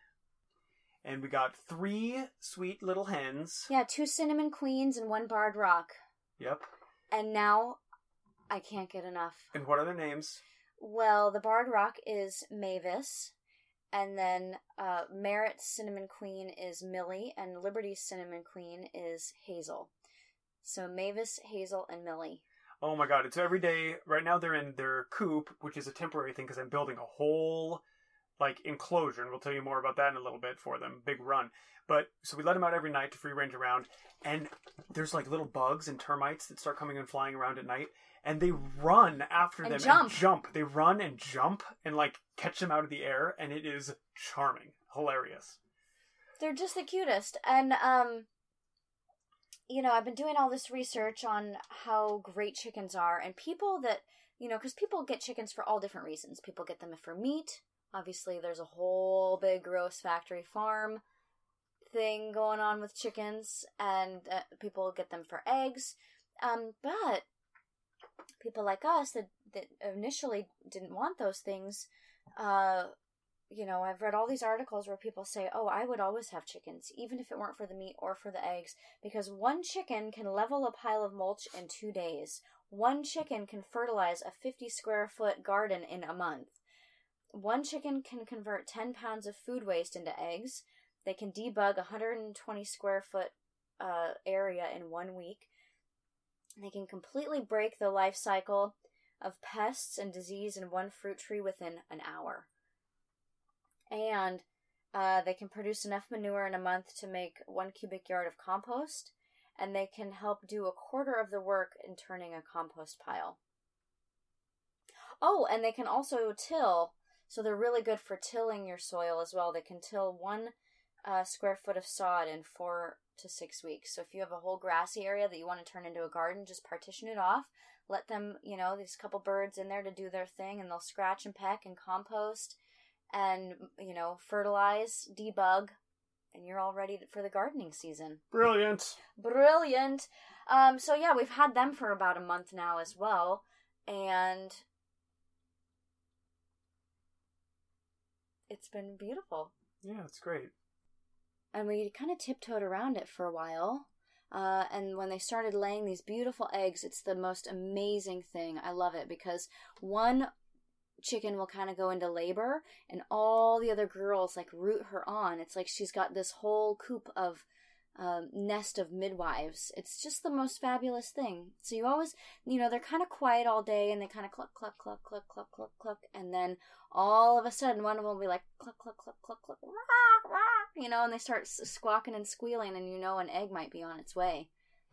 And we got three sweet little hens. Yeah, two cinnamon queens and one barred rock. Yep. And now I can't get enough. And what are their names? Well, the barred rock is Mavis. And then uh, Merritt's cinnamon queen is Millie. And Liberty's cinnamon queen is Hazel. So Mavis, Hazel, and Millie. Oh my god, it's every day. Right now they're in their coop, which is a temporary thing because I'm building a whole... like enclosure, and we'll tell you more about that in a little bit for them. Big run. But so we let them out every night to free range around, and there's like little bugs and termites that start coming and flying around at night, and they run after and them jump. and jump. They run and jump and like catch them out of the air, and it is charming, hilarious. They're just the cutest. And um you know, I've been doing all this research on how great chickens are, and people that, you know, because people get chickens for all different reasons. People get them for meat. Obviously, there's a whole big gross factory farm thing going on with chickens, and uh, people get them for eggs. Um, but people like us that, that initially didn't want those things, uh, you know, I've read all these articles where people say, oh, I would always have chickens, even if it weren't for the meat or for the eggs, because one chicken can level a pile of mulch in two days. One chicken can fertilize a fifty square foot garden in a month. One chicken can convert ten pounds of food waste into eggs. They can debug a one hundred twenty square foot uh, area in one week. They can completely break the life cycle of pests and disease in one fruit tree within an hour. And uh, they can produce enough manure in a month to make one cubic yard of compost, and they can help do a quarter of the work in turning a compost pile. Oh, and they can also till, so they're really good for tilling your soil as well. They can till one uh, square foot of sod in four to six weeks. So if you have a whole grassy area that you want to turn into a garden, just partition it off. Let them, you know, these couple birds in there to do their thing, and they'll scratch and peck and compost and, you know, fertilize, debug, and you're all ready for the gardening season. Brilliant. Brilliant. Um, so yeah, we've had them for about a month now as well, and it's been beautiful. Yeah, it's great. And we kind of tiptoed around it for a while. Uh, and when they started laying these beautiful eggs, it's the most amazing thing. I love it because one chicken will kind of go into labor and all the other girls like root her on. It's like she's got this whole coop of um, nest of midwives. It's just the most fabulous thing. So you always, you know, they're kind of quiet all day and they kind of cluck, cluck, cluck, cluck, cluck, cluck, cluck. And then all of a sudden one of them will be like cluck, cluck, cluck, cluck, cluck, rah, rah, you know, and they start squawking and squealing and you know an egg might be on its way.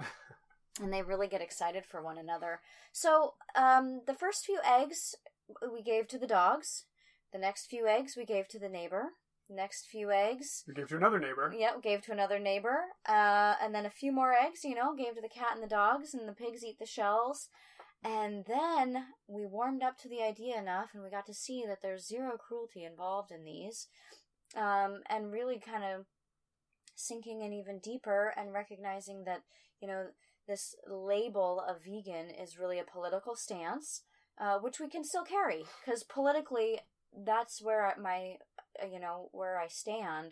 And they really get excited for one another. So um, the first few eggs we gave to the dogs. The next few eggs we gave to the neighbor. The next few eggs we gave to another neighbor. Yeah, gave to another neighbor. Uh, and then a few more eggs, you know, gave to the cat and the dogs, and the pigs eat the shells. And then we warmed up to the idea enough, and we got to see that there's zero cruelty involved in these. Um, and really kind of sinking in even deeper and recognizing that, you know, this label of vegan is really a political stance, uh, which we can still carry, because politically that's where my, you know, where I stand.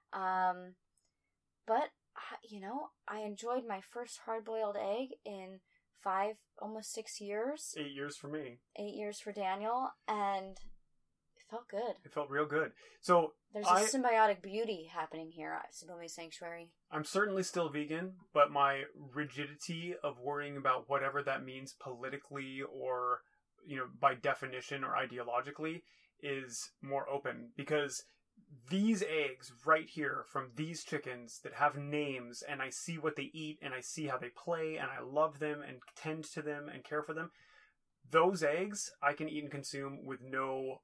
Um, but, you know, I enjoyed my first hard-boiled egg in five, almost six years. Eight years for me. Eight years for Daniel, and it felt good. It felt real good. So there's I, a symbiotic beauty happening here at Sublimate Sanctuary. I'm certainly still vegan, but my rigidity of worrying about whatever that means politically or, you know, by definition or ideologically is more open, because these eggs right here from these chickens that have names, and I see what they eat and I see how they play and I love them and tend to them and care for them, those eggs I can eat and consume with no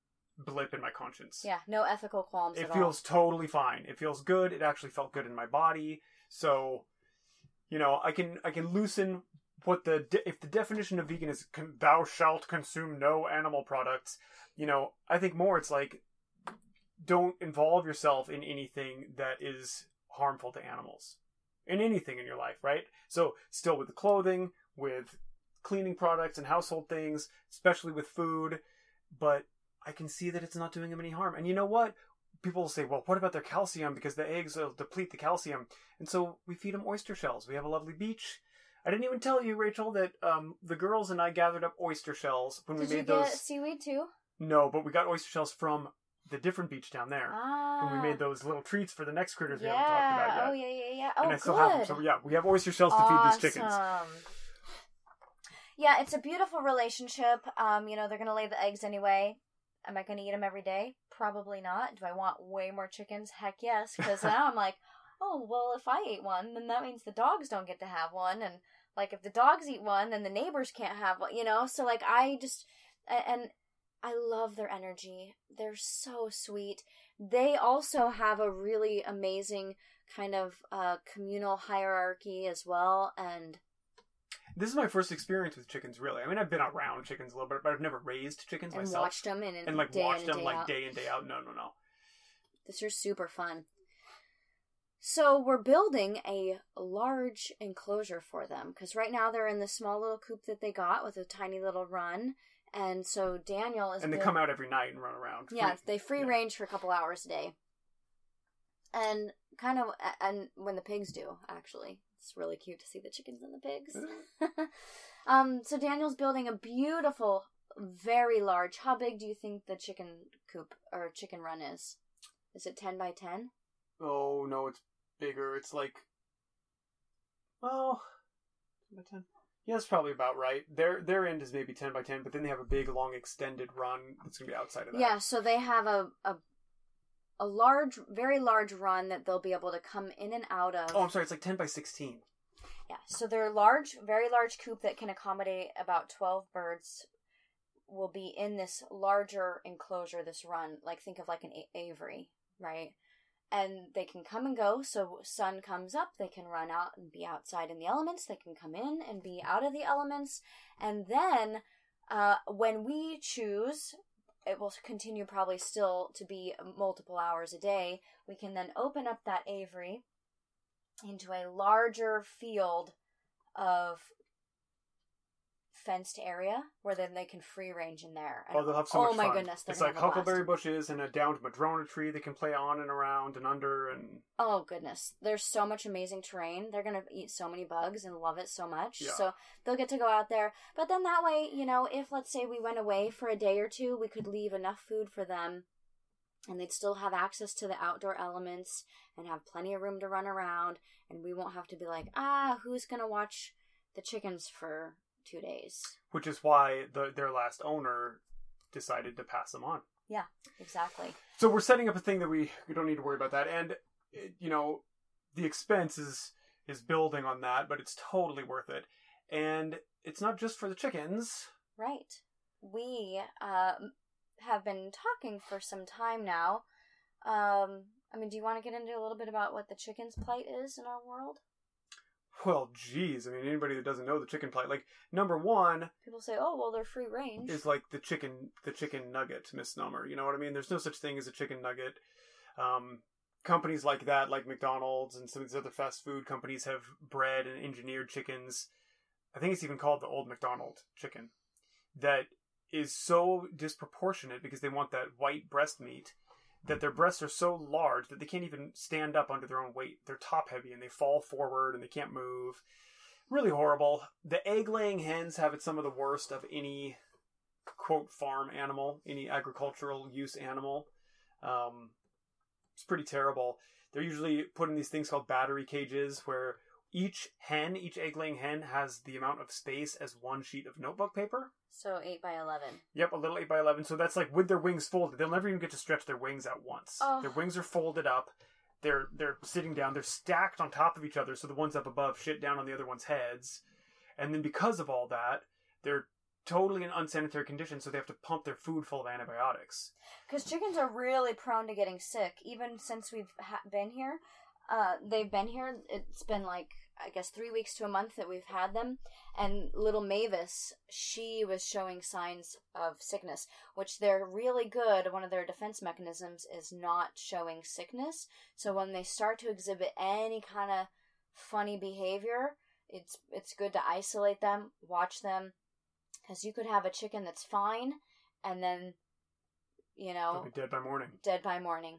blip in my conscience. Yeah, no ethical qualms it at all. It feels totally fine. It feels good. It actually felt good in my body. So, you know, I can I can loosen what the de- if the definition of vegan is con- thou shalt consume no animal products, you know, I think more it's like, don't involve yourself in anything that is harmful to animals. In anything in your life, right? So, still with the clothing, with cleaning products and household things, especially with food, but I can see that it's not doing them any harm. And you know what? People will say, well, what about their calcium? Because the eggs will deplete the calcium. And so we feed them oyster shells. We have a lovely beach. I didn't even tell you, Rachel, that um, the girls and I gathered up oyster shells when Did we made you those. get seaweed too? No, but we got oyster shells from the different beach down there. Ah. When we made those little treats for the next critters yeah. we haven't talked about yet. Oh, yeah, yeah, yeah. Oh, and I good. still have them. So, yeah, we have oyster shells to awesome. feed these chickens. Yeah, it's a beautiful relationship. Um, you know, they're going to lay the eggs anyway. Am I going to eat them every day? Probably not. Do I want way more chickens? Heck yes. Because now I'm like, oh, well, if I ate one, then that means the dogs don't get to have one. And, like, if the dogs eat one, then the neighbors can't have one, you know? So, like, I just, and I love their energy. They're so sweet. They also have a really amazing kind of uh, communal hierarchy as well. And this is my first experience with chickens, really. I mean, I've been around chickens a little bit, but I've never raised chickens and myself. watched them in and like day watched in them day like out. day in day out. No, no, no. This is super fun. So we're building a large enclosure for them because right now they're in the small little coop that they got with a tiny little run, and so Daniel is. And they build- come out every night and run around. Yeah, Free. they free yeah. range for a couple hours a day, and kind of and when the pigs do, actually, it's really cute to see the chickens and the pigs. um, so Daniel's building a beautiful, very large. How big do you think the chicken coop or chicken run is? Is it ten by ten? Oh no, it's bigger. It's like, oh, ten by ten. Yeah, that's probably about right. Their their end is maybe ten by ten, but then they have a big, long, extended run that's going to be outside of that. Yeah, so they have a, a a large, very large run that they'll be able to come in and out of. Oh, I'm sorry, it's like ten by sixteen. Yeah, so their large, very large coop that can accommodate about twelve birds will be in this larger enclosure, this run. Like, think of like an a- aviary, right? And they can come and go, so sun comes up, they can run out and be outside in the elements, they can come in and be out of the elements, and then uh, when we choose, it will continue probably still to be multiple hours a day, we can then open up that aviary into a larger field of fenced area where then they can free range in there. And oh, they'll have so oh much my fun. goodness, it's like huckleberry bushes and a downed madrona tree they can play on and around and under and oh goodness, there's so much amazing terrain. They're gonna eat so many bugs and love it so much. Yeah. So they'll get to go out there. But then that way, you know, if let's say we went away for a day or two, we could leave enough food for them and they'd still have access to the outdoor elements and have plenty of room to run around, and we won't have to be like, ah, who's gonna watch the chickens for two days? Which is why the, their last owner decided to pass them on. Yeah, exactly. So we're setting up a thing that we, we don't need to worry about that. And, you know, the expense is, is building on that, but it's totally worth it. And it's not just for the chickens. Right. We uh, have been talking for some time now. Um, I mean, do you want to get into a little bit about what the chicken's plight is in our world? Well, geez. I mean, anybody that doesn't know the chicken plight, like, number one... People say, oh, well, they're free range. ...is like the chicken the chicken nugget misnomer. You know what I mean? There's no such thing as a chicken nugget. Um, companies like that, like McDonald's and some of these other fast food companies, have bred and engineered chickens. I think it's even called the Old McDonald chicken. That is so disproportionate because they want that white breast meat, that their breasts are so large that they can't even stand up under their own weight. They're top heavy and they fall forward and they can't move. Really horrible. The egg-laying hens have it some of the worst of any, quote, farm animal, any agricultural use animal. Um, it's pretty terrible. They're usually put in these things called battery cages where each hen, each egg-laying hen has the amount of space as one sheet of notebook paper. So eight by eleven. Yep, a little eight by eleven. So that's like with their wings folded. They'll never even get to stretch their wings out once. Oh. Their wings are folded up. They're they're sitting down. They're stacked on top of each other. So the ones up above shit down on the other ones' heads. And then because of all that, they're totally in unsanitary conditions. So they have to pump their food full of antibiotics. Because chickens are really prone to getting sick. Even since we've ha- been here, uh, they've been here. It's been like, I guess, three weeks to a month that we've had them. And little Mavis, she was showing signs of sickness, which they're really good. One of their defense mechanisms is not showing sickness. So when they start to exhibit any kind of funny behavior, it's it's good to isolate them, watch them. Because you could have a chicken that's fine, and then, you know... They'll be dead by morning. Dead by morning.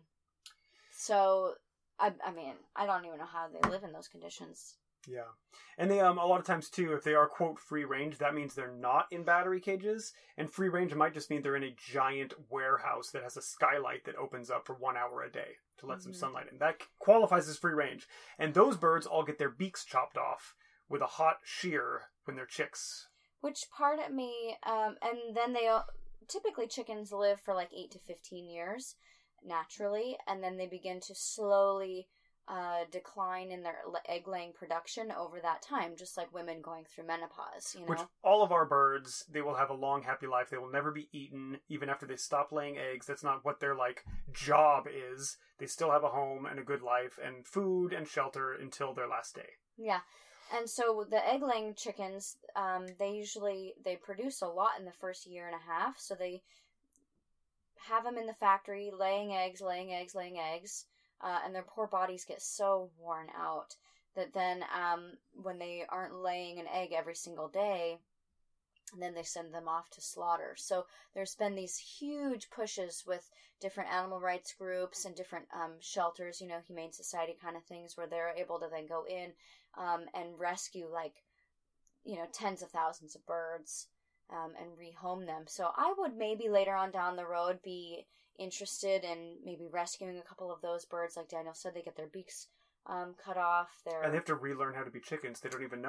So, I, I mean, I don't even know how they live in those conditions. Yeah. And they, um, a lot of times, too, if they are, quote, free range, that means they're not in battery cages. And free range might just mean they're in a giant warehouse that has a skylight that opens up for one hour a day to let mm-hmm. some sunlight in. That qualifies as free range. And those birds all get their beaks chopped off with a hot shear when they're chicks. Which part of me, um, and then they, typically chickens live for like eight to fifteen years, naturally, and then they begin to slowly uh, decline in their egg-laying production over that time, just like women going through menopause, you know? Which, all of our birds, they will have a long, happy life. They will never be eaten, even after they stop laying eggs. That's not what their, like, job is. They still have a home and a good life and food and shelter until their last day. Yeah. And so the egg-laying chickens, um, they usually, they produce a lot in the first year and a half. So they have them in the factory, laying eggs, laying eggs, laying eggs. Uh, and their poor bodies get so worn out that then um, when they aren't laying an egg every single day, then they send them off to slaughter. So there's been these huge pushes with different animal rights groups and different um, shelters, you know, Humane Society kind of things, where they're able to then go in um, and rescue, like, you know, tens of thousands of birds um, and rehome them. So I would maybe later on down the road be interested in maybe rescuing a couple of those birds. Like Daniel said, they get their beaks um, cut off. Their... And they have to relearn how to be chickens. They don't even know.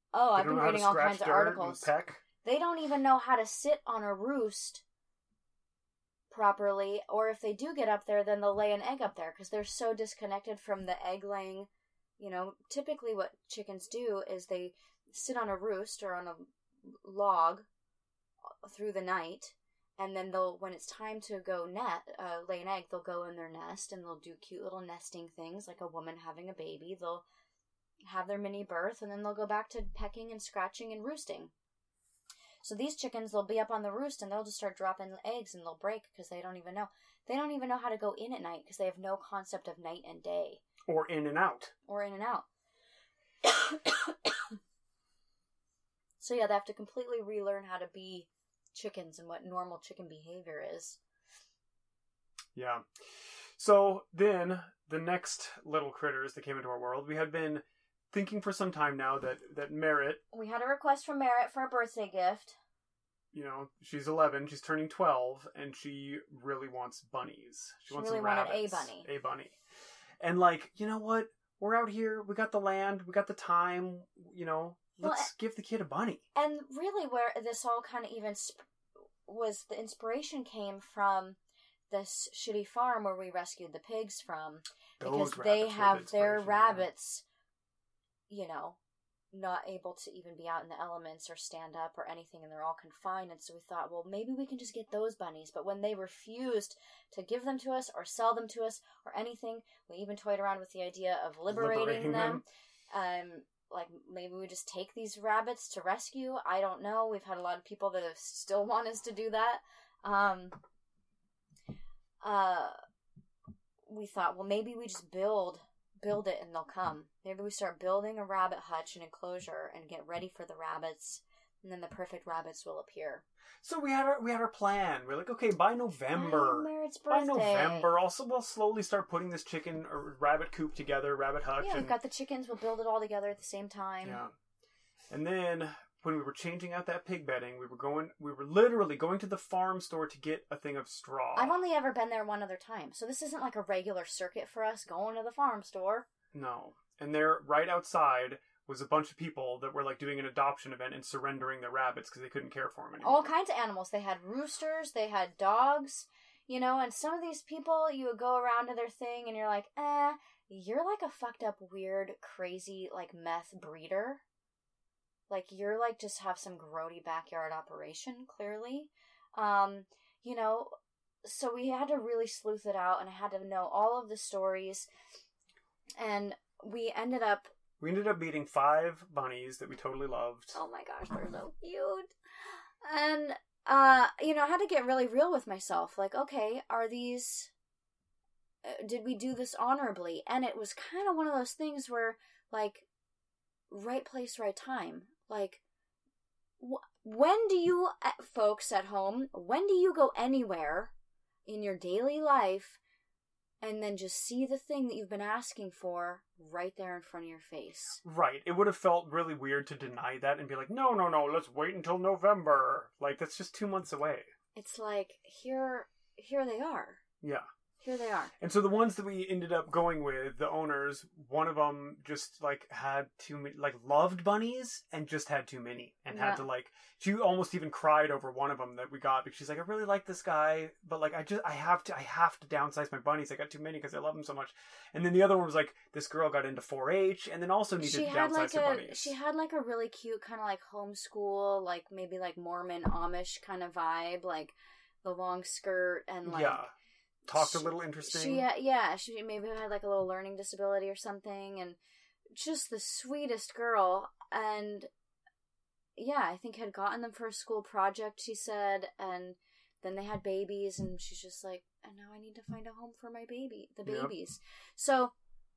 Oh, They I've don't been know how to reading all scratch kinds of dirt articles. and peck. They don't even know how to sit on a roost properly, or if they do get up there, then they'll lay an egg up there because they're so disconnected from the egg laying. You know, typically what chickens do is they sit on a roost or on a log through the night, and then they'll, when it's time to go net, uh, lay an egg, they'll go in their nest and they'll do cute little nesting things like a woman having a baby. They'll have their mini birth, and then they'll go back to pecking and scratching and roosting. So these chickens, they'll be up on the roost and they'll just start dropping eggs and they'll break because they don't even know. They don't even know how to go in at night because they have no concept of night and day. Or in and out. Or in and out. So yeah, they have to completely relearn how to be chickens and what normal chicken behavior is. Yeah. So then, the next little critters that came into our world, we had been thinking for some time now that, that Merritt... We had a request from Merritt for a birthday gift. You know, she's eleven, she's turning twelve, and she really wants bunnies. She, She wants really some wanted a rabbits. bunny. A bunny. And like, you know what? We're out here, we got the land, we got the time, you know, let's Well, give the kid a bunny. And really where this all kind of even sp- was, the inspiration came from this shitty farm where we rescued the pigs from. Those Because they rabbits were have the their inspiration, yeah. rabbits, you know, not able to even be out in the elements or stand up or anything, and they're all confined. And so we thought, well, maybe we can just get those bunnies. But when they refused to give them to us or sell them to us or anything, we even toyed around with the idea of liberating, Liberating them. Um, like maybe we just take these rabbits to rescue. I don't know. We've had a lot of people that have still want us to do that. Um, uh, we thought, well, maybe we just build build it and they'll come. Maybe we start building a rabbit hutch, an enclosure, and get ready for the rabbits, and then the perfect rabbits will appear. So we had our we had our plan. We're like, okay, by November, By Merritt's by birthday. November, also we'll slowly start putting this chicken or rabbit coop together, rabbit hutch. Yeah, and, we've got the chickens. We'll build it all together at the same time. yeah. And then when we were changing out that pig bedding, we were going, we were literally going to the farm store to get a thing of straw. I've only ever been there one other time, so this isn't like a regular circuit for us going to the farm store. No. And there, right outside, was a bunch of people that were like doing an adoption event and surrendering their rabbits because they couldn't care for them anymore. All kinds of animals. They had roosters, they had dogs, you know, and some of these people, you would go around to their thing and you're like, eh, you're like a fucked up, weird, crazy, like, meth breeder. Like, you're like, just have some grody backyard operation, clearly. Um, you know, so we had to really sleuth it out, and I had to know all of the stories, and we ended up... We ended up meeting five bunnies that we totally loved. Oh my gosh, they're so cute. And, uh, you know, I had to get really real with myself. Like, okay, are these... Uh, did we do this honorably? And it was kind of one of those things where, like, right place, right time. Like, wh- when do you, uh, folks at home, when do you go anywhere in your daily life and then just see the thing that you've been asking for right there in front of your face? Right. It would have felt really weird to deny that and be like, no, no, no, let's wait until November. Like, that's just two months away. It's like, here, here they are. Yeah. Here they are. And so the ones that we ended up going with, the owners, one of them just, like, had too many, like, loved bunnies and just had too many. And Yeah. had to, like, she almost even cried over one of them that we got because she's like, I really like this guy, but, like, I just, I have to, I have to downsize my bunnies. I got too many because I love them so much. And then the other one was like, this girl got into four H and then also needed She to had downsize like her a, bunnies. she had like a really cute kind of like homeschool, like maybe like Mormon Amish kind of vibe, like the long skirt and like... Yeah. Talked she, a little interesting. She, yeah, she maybe had like a little learning disability or something, and just the sweetest girl. And yeah, I think had gotten them for a school project, she said, and then they had babies, and she's just like, and now I need to find a home for my baby, the babies. Yep. So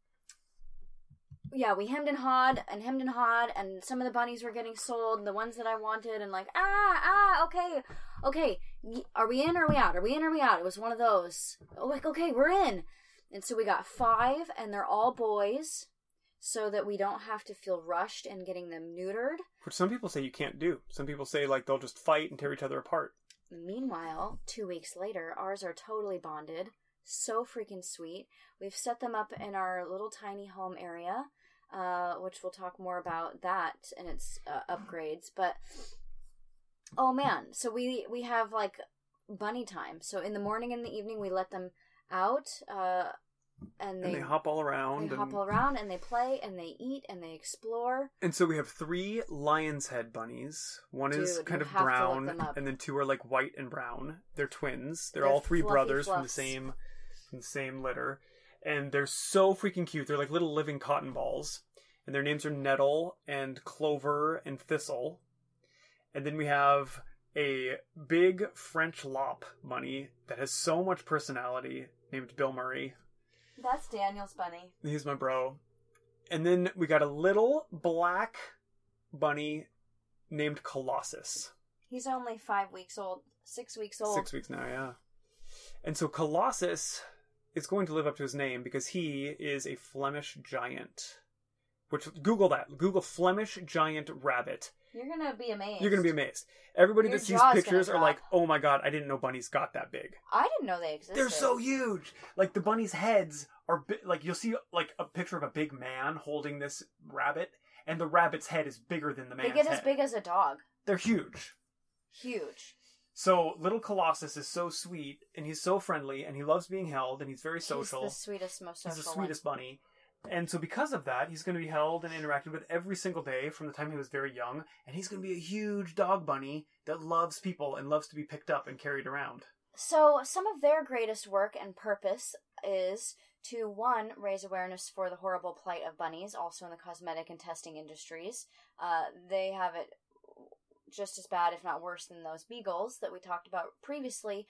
yeah, we hemmed and hawed and hemmed and hawed, and some of the bunnies were getting sold, the ones that I wanted, and like, ah, ah, okay, okay, are we in or are we out? Are we in or are we out? It was one of those. Oh, like, okay, we're in. And so we got five, and they're all boys, so that we don't have to feel rushed in getting them neutered. Which some people say you can't do. Some people say, like, they'll just fight and tear each other apart. Meanwhile, two weeks later, ours are totally bonded. So freaking sweet. We've set them up in our little tiny home area. uh, which we'll talk more about that and its uh, upgrades. But oh man, so we we have like bunny time. So in the morning and the evening, we let them out. Uh, And they, and they hop all around. They and... hop all around and they play and they eat and they explore. And so we have three lion's head bunnies. One Dude, is kind you of have to look brown, them up. and then two are like white and brown. They're twins. They're, They're all three fluffy brothers from the fluffs. same from the same litter, and they're so freaking cute. They're like little living cotton balls, and their names are Nettle and Clover and Thistle. And then we have a big French lop bunny that has so much personality, named Bill Murray. That's Daniel's bunny. He's my bro. And then we got a little black bunny named Colossus. He's only five weeks old. Six weeks old. Six weeks now, yeah. And so Colossus is going to live up to his name because he is a Flemish giant. Which, Google that. Google Flemish giant rabbit. You're going to be amazed. You're going to be amazed. Everybody Your that sees jaw's pictures gonna are like, drop. oh my god, I didn't know bunnies got that big. I didn't know they existed. They're so huge. Like the bunnies' heads are bi- like you'll see like a picture of a big man holding this rabbit, and the rabbit's head is bigger than the man's They get head. as big as a dog. They're huge. Huge. So little Colossus is so sweet, and he's so friendly, and he loves being held, and he's very social. He's the sweetest, most social He's the sweetest one. bunny. And so because of that, he's going to be held and interacted with every single day from the time he was very young. And he's going to be a huge dog bunny that loves people and loves to be picked up and carried around. So some of their greatest work and purpose is to, one, raise awareness for the horrible plight of bunnies, also in the cosmetic and testing industries. Uh, they have it just as bad, if not worse, than those beagles that we talked about previously.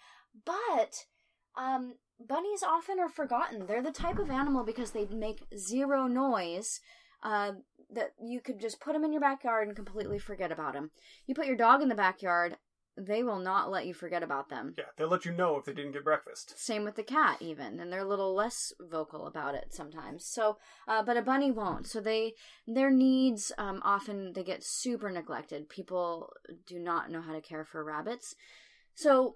But um, bunnies often are forgotten. They're the type of animal, because they make zero noise, uh, that you could just put them in your backyard and completely forget about them. You put your dog in the backyard, they will not let you forget about them. Yeah, they'll let you know if they didn't get breakfast. Same with the cat, even, and they're a little less vocal about it sometimes. So, uh, but a bunny won't. So they, their needs, um, often they get super neglected. People do not know how to care for rabbits. So,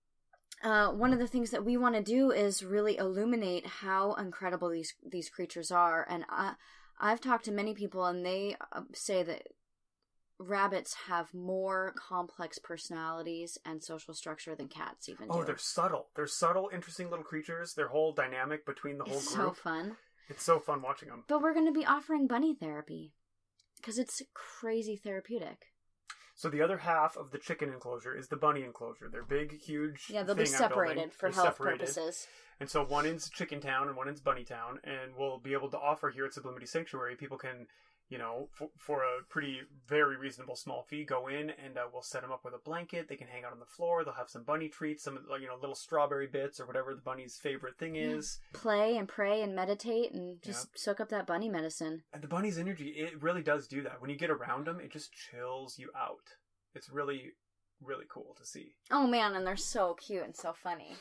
uh, one of the things that we want to do is really illuminate how incredible these these creatures are. And I, I've talked to many people, and they say that rabbits have more complex personalities and social structure than cats even do. Oh, they're subtle. They're subtle, interesting little creatures. Their whole dynamic between the whole It's group. so fun. It's so fun watching them. But we're going to be offering bunny therapy because it's crazy therapeutic. So the other half of the chicken enclosure is the bunny enclosure. They're big, huge. Yeah, they'll be thing I'm building. separated for They're health separated. purposes. And so one is Chicken Town and one is Bunny Town, and we'll be able to offer here at Sublimity Sanctuary. People can, you know, for, for a pretty, very reasonable small fee, go in and uh, we'll set them up with a blanket. They can hang out on the floor. They'll have some bunny treats, some, you know, little strawberry bits or whatever the bunny's favorite thing is. Play and pray and meditate and just Yeah. soak up that bunny medicine. And the bunny's energy, it really does do that. When you get around them, it just chills you out. It's really, really cool to see. Oh man, and they're so cute and so funny.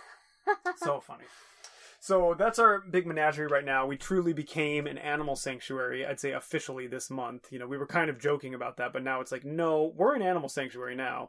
So funny. So that's our big menagerie right now. We truly became an animal sanctuary, I'd say officially this month. You know, we were kind of joking about that, but now it's like, no, we're an animal sanctuary now.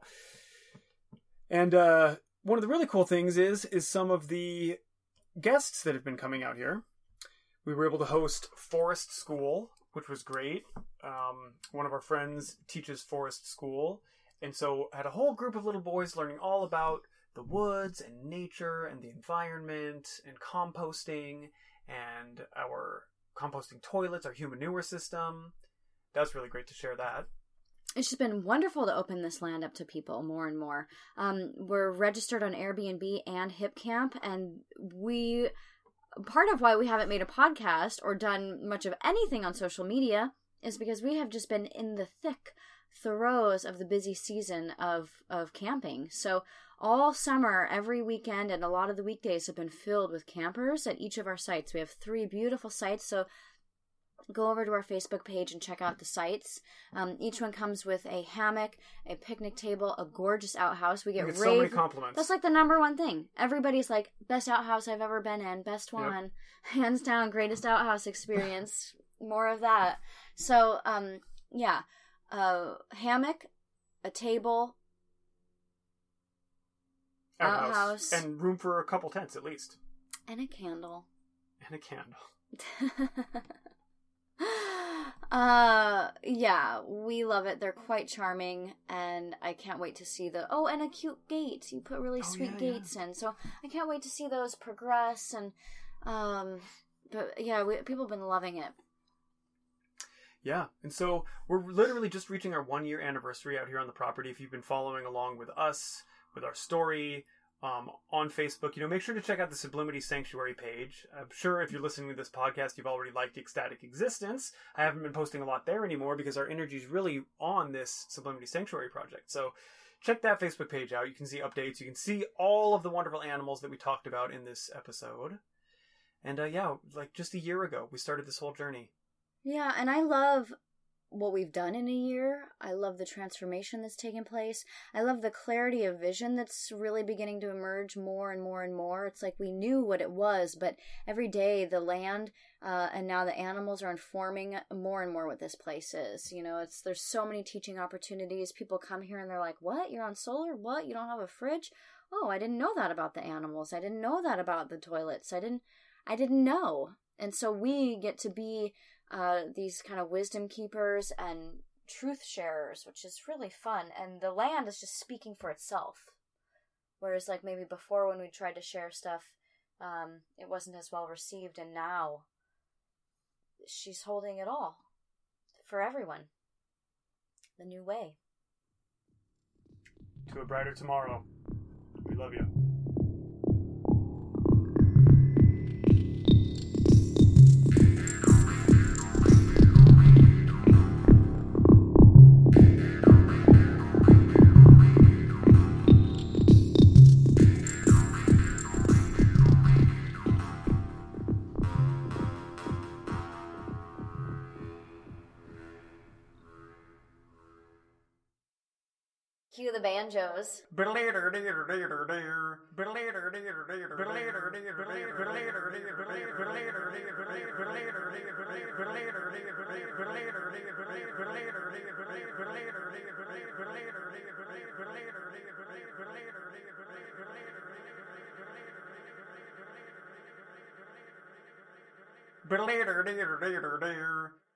And uh, one of the really cool things is, is some of the guests that have been coming out here. We were able to host Forest School, which was great. Um, one of our friends teaches Forest School. And so had a whole group of little boys learning all about the woods and nature and the environment and composting and our composting toilets, our human manure system. That was really great to share that. It's just been wonderful to open this land up to people more and more. Um, we're registered on Airbnb and HipCamp, and we, part of why we haven't made a podcast or done much of anything on social media is because we have just been in the thick throes of the busy season of, of camping. So all summer, every weekend, and a lot of the weekdays have been filled with campers at each of our sites. We have three beautiful sites, so go over to our Facebook page and check out the sites. Um, each one comes with a hammock, a picnic table, a gorgeous outhouse. We get, We get rave- so many compliments. That's like the number one thing. Everybody's like, best outhouse I've ever been in, best Yep. one, hands down, greatest outhouse experience. More of that. So, um, yeah, a hammock, a table, Outhouse. outhouse. And room for a couple tents at least. and a candle. And a candle. Uh, yeah, we love it. They're quite charming, and I can't wait to see the, oh, and a cute gate. You put really Oh, sweet yeah, gates in, so I can't wait to see those progress, and, um, but yeah, we, people have been loving it. Yeah, and so we're literally just reaching our one year anniversary out here on the property. If you've been following along with us, with our story, um, on Facebook, you know, make sure to check out the Sublimity Sanctuary page. I'm sure if you're listening to this podcast, you've already liked Ecstatic Existence. I haven't been posting a lot there anymore because our energy is really on this Sublimity Sanctuary project. So check that Facebook page out. You can see updates. You can see all of the wonderful animals that we talked about in this episode. And uh, yeah, like just a year ago, we started this whole journey. Yeah, and I love what we've done in a year. I love the transformation that's taken place. I love the clarity of vision that's really beginning to emerge more and more and more. It's like we knew what it was, but every day the land uh, and now the animals are informing more and more what this place is. You know, it's there's so many teaching opportunities. People come here and they're like, what? You're on solar? What? You don't have a fridge? Oh, I didn't know that about the animals. I didn't know that about the toilets. I didn't, I didn't know. And so we get to be Uh, these kind of wisdom keepers and truth sharers, which is really fun. And the land is just speaking for itself. Whereas, like, maybe before when we tried to share stuff, um, it wasn't as well received. And now, she's holding it all for everyone. The new way. To a brighter tomorrow. We love you. Cue the banjos. But later, later, later, later.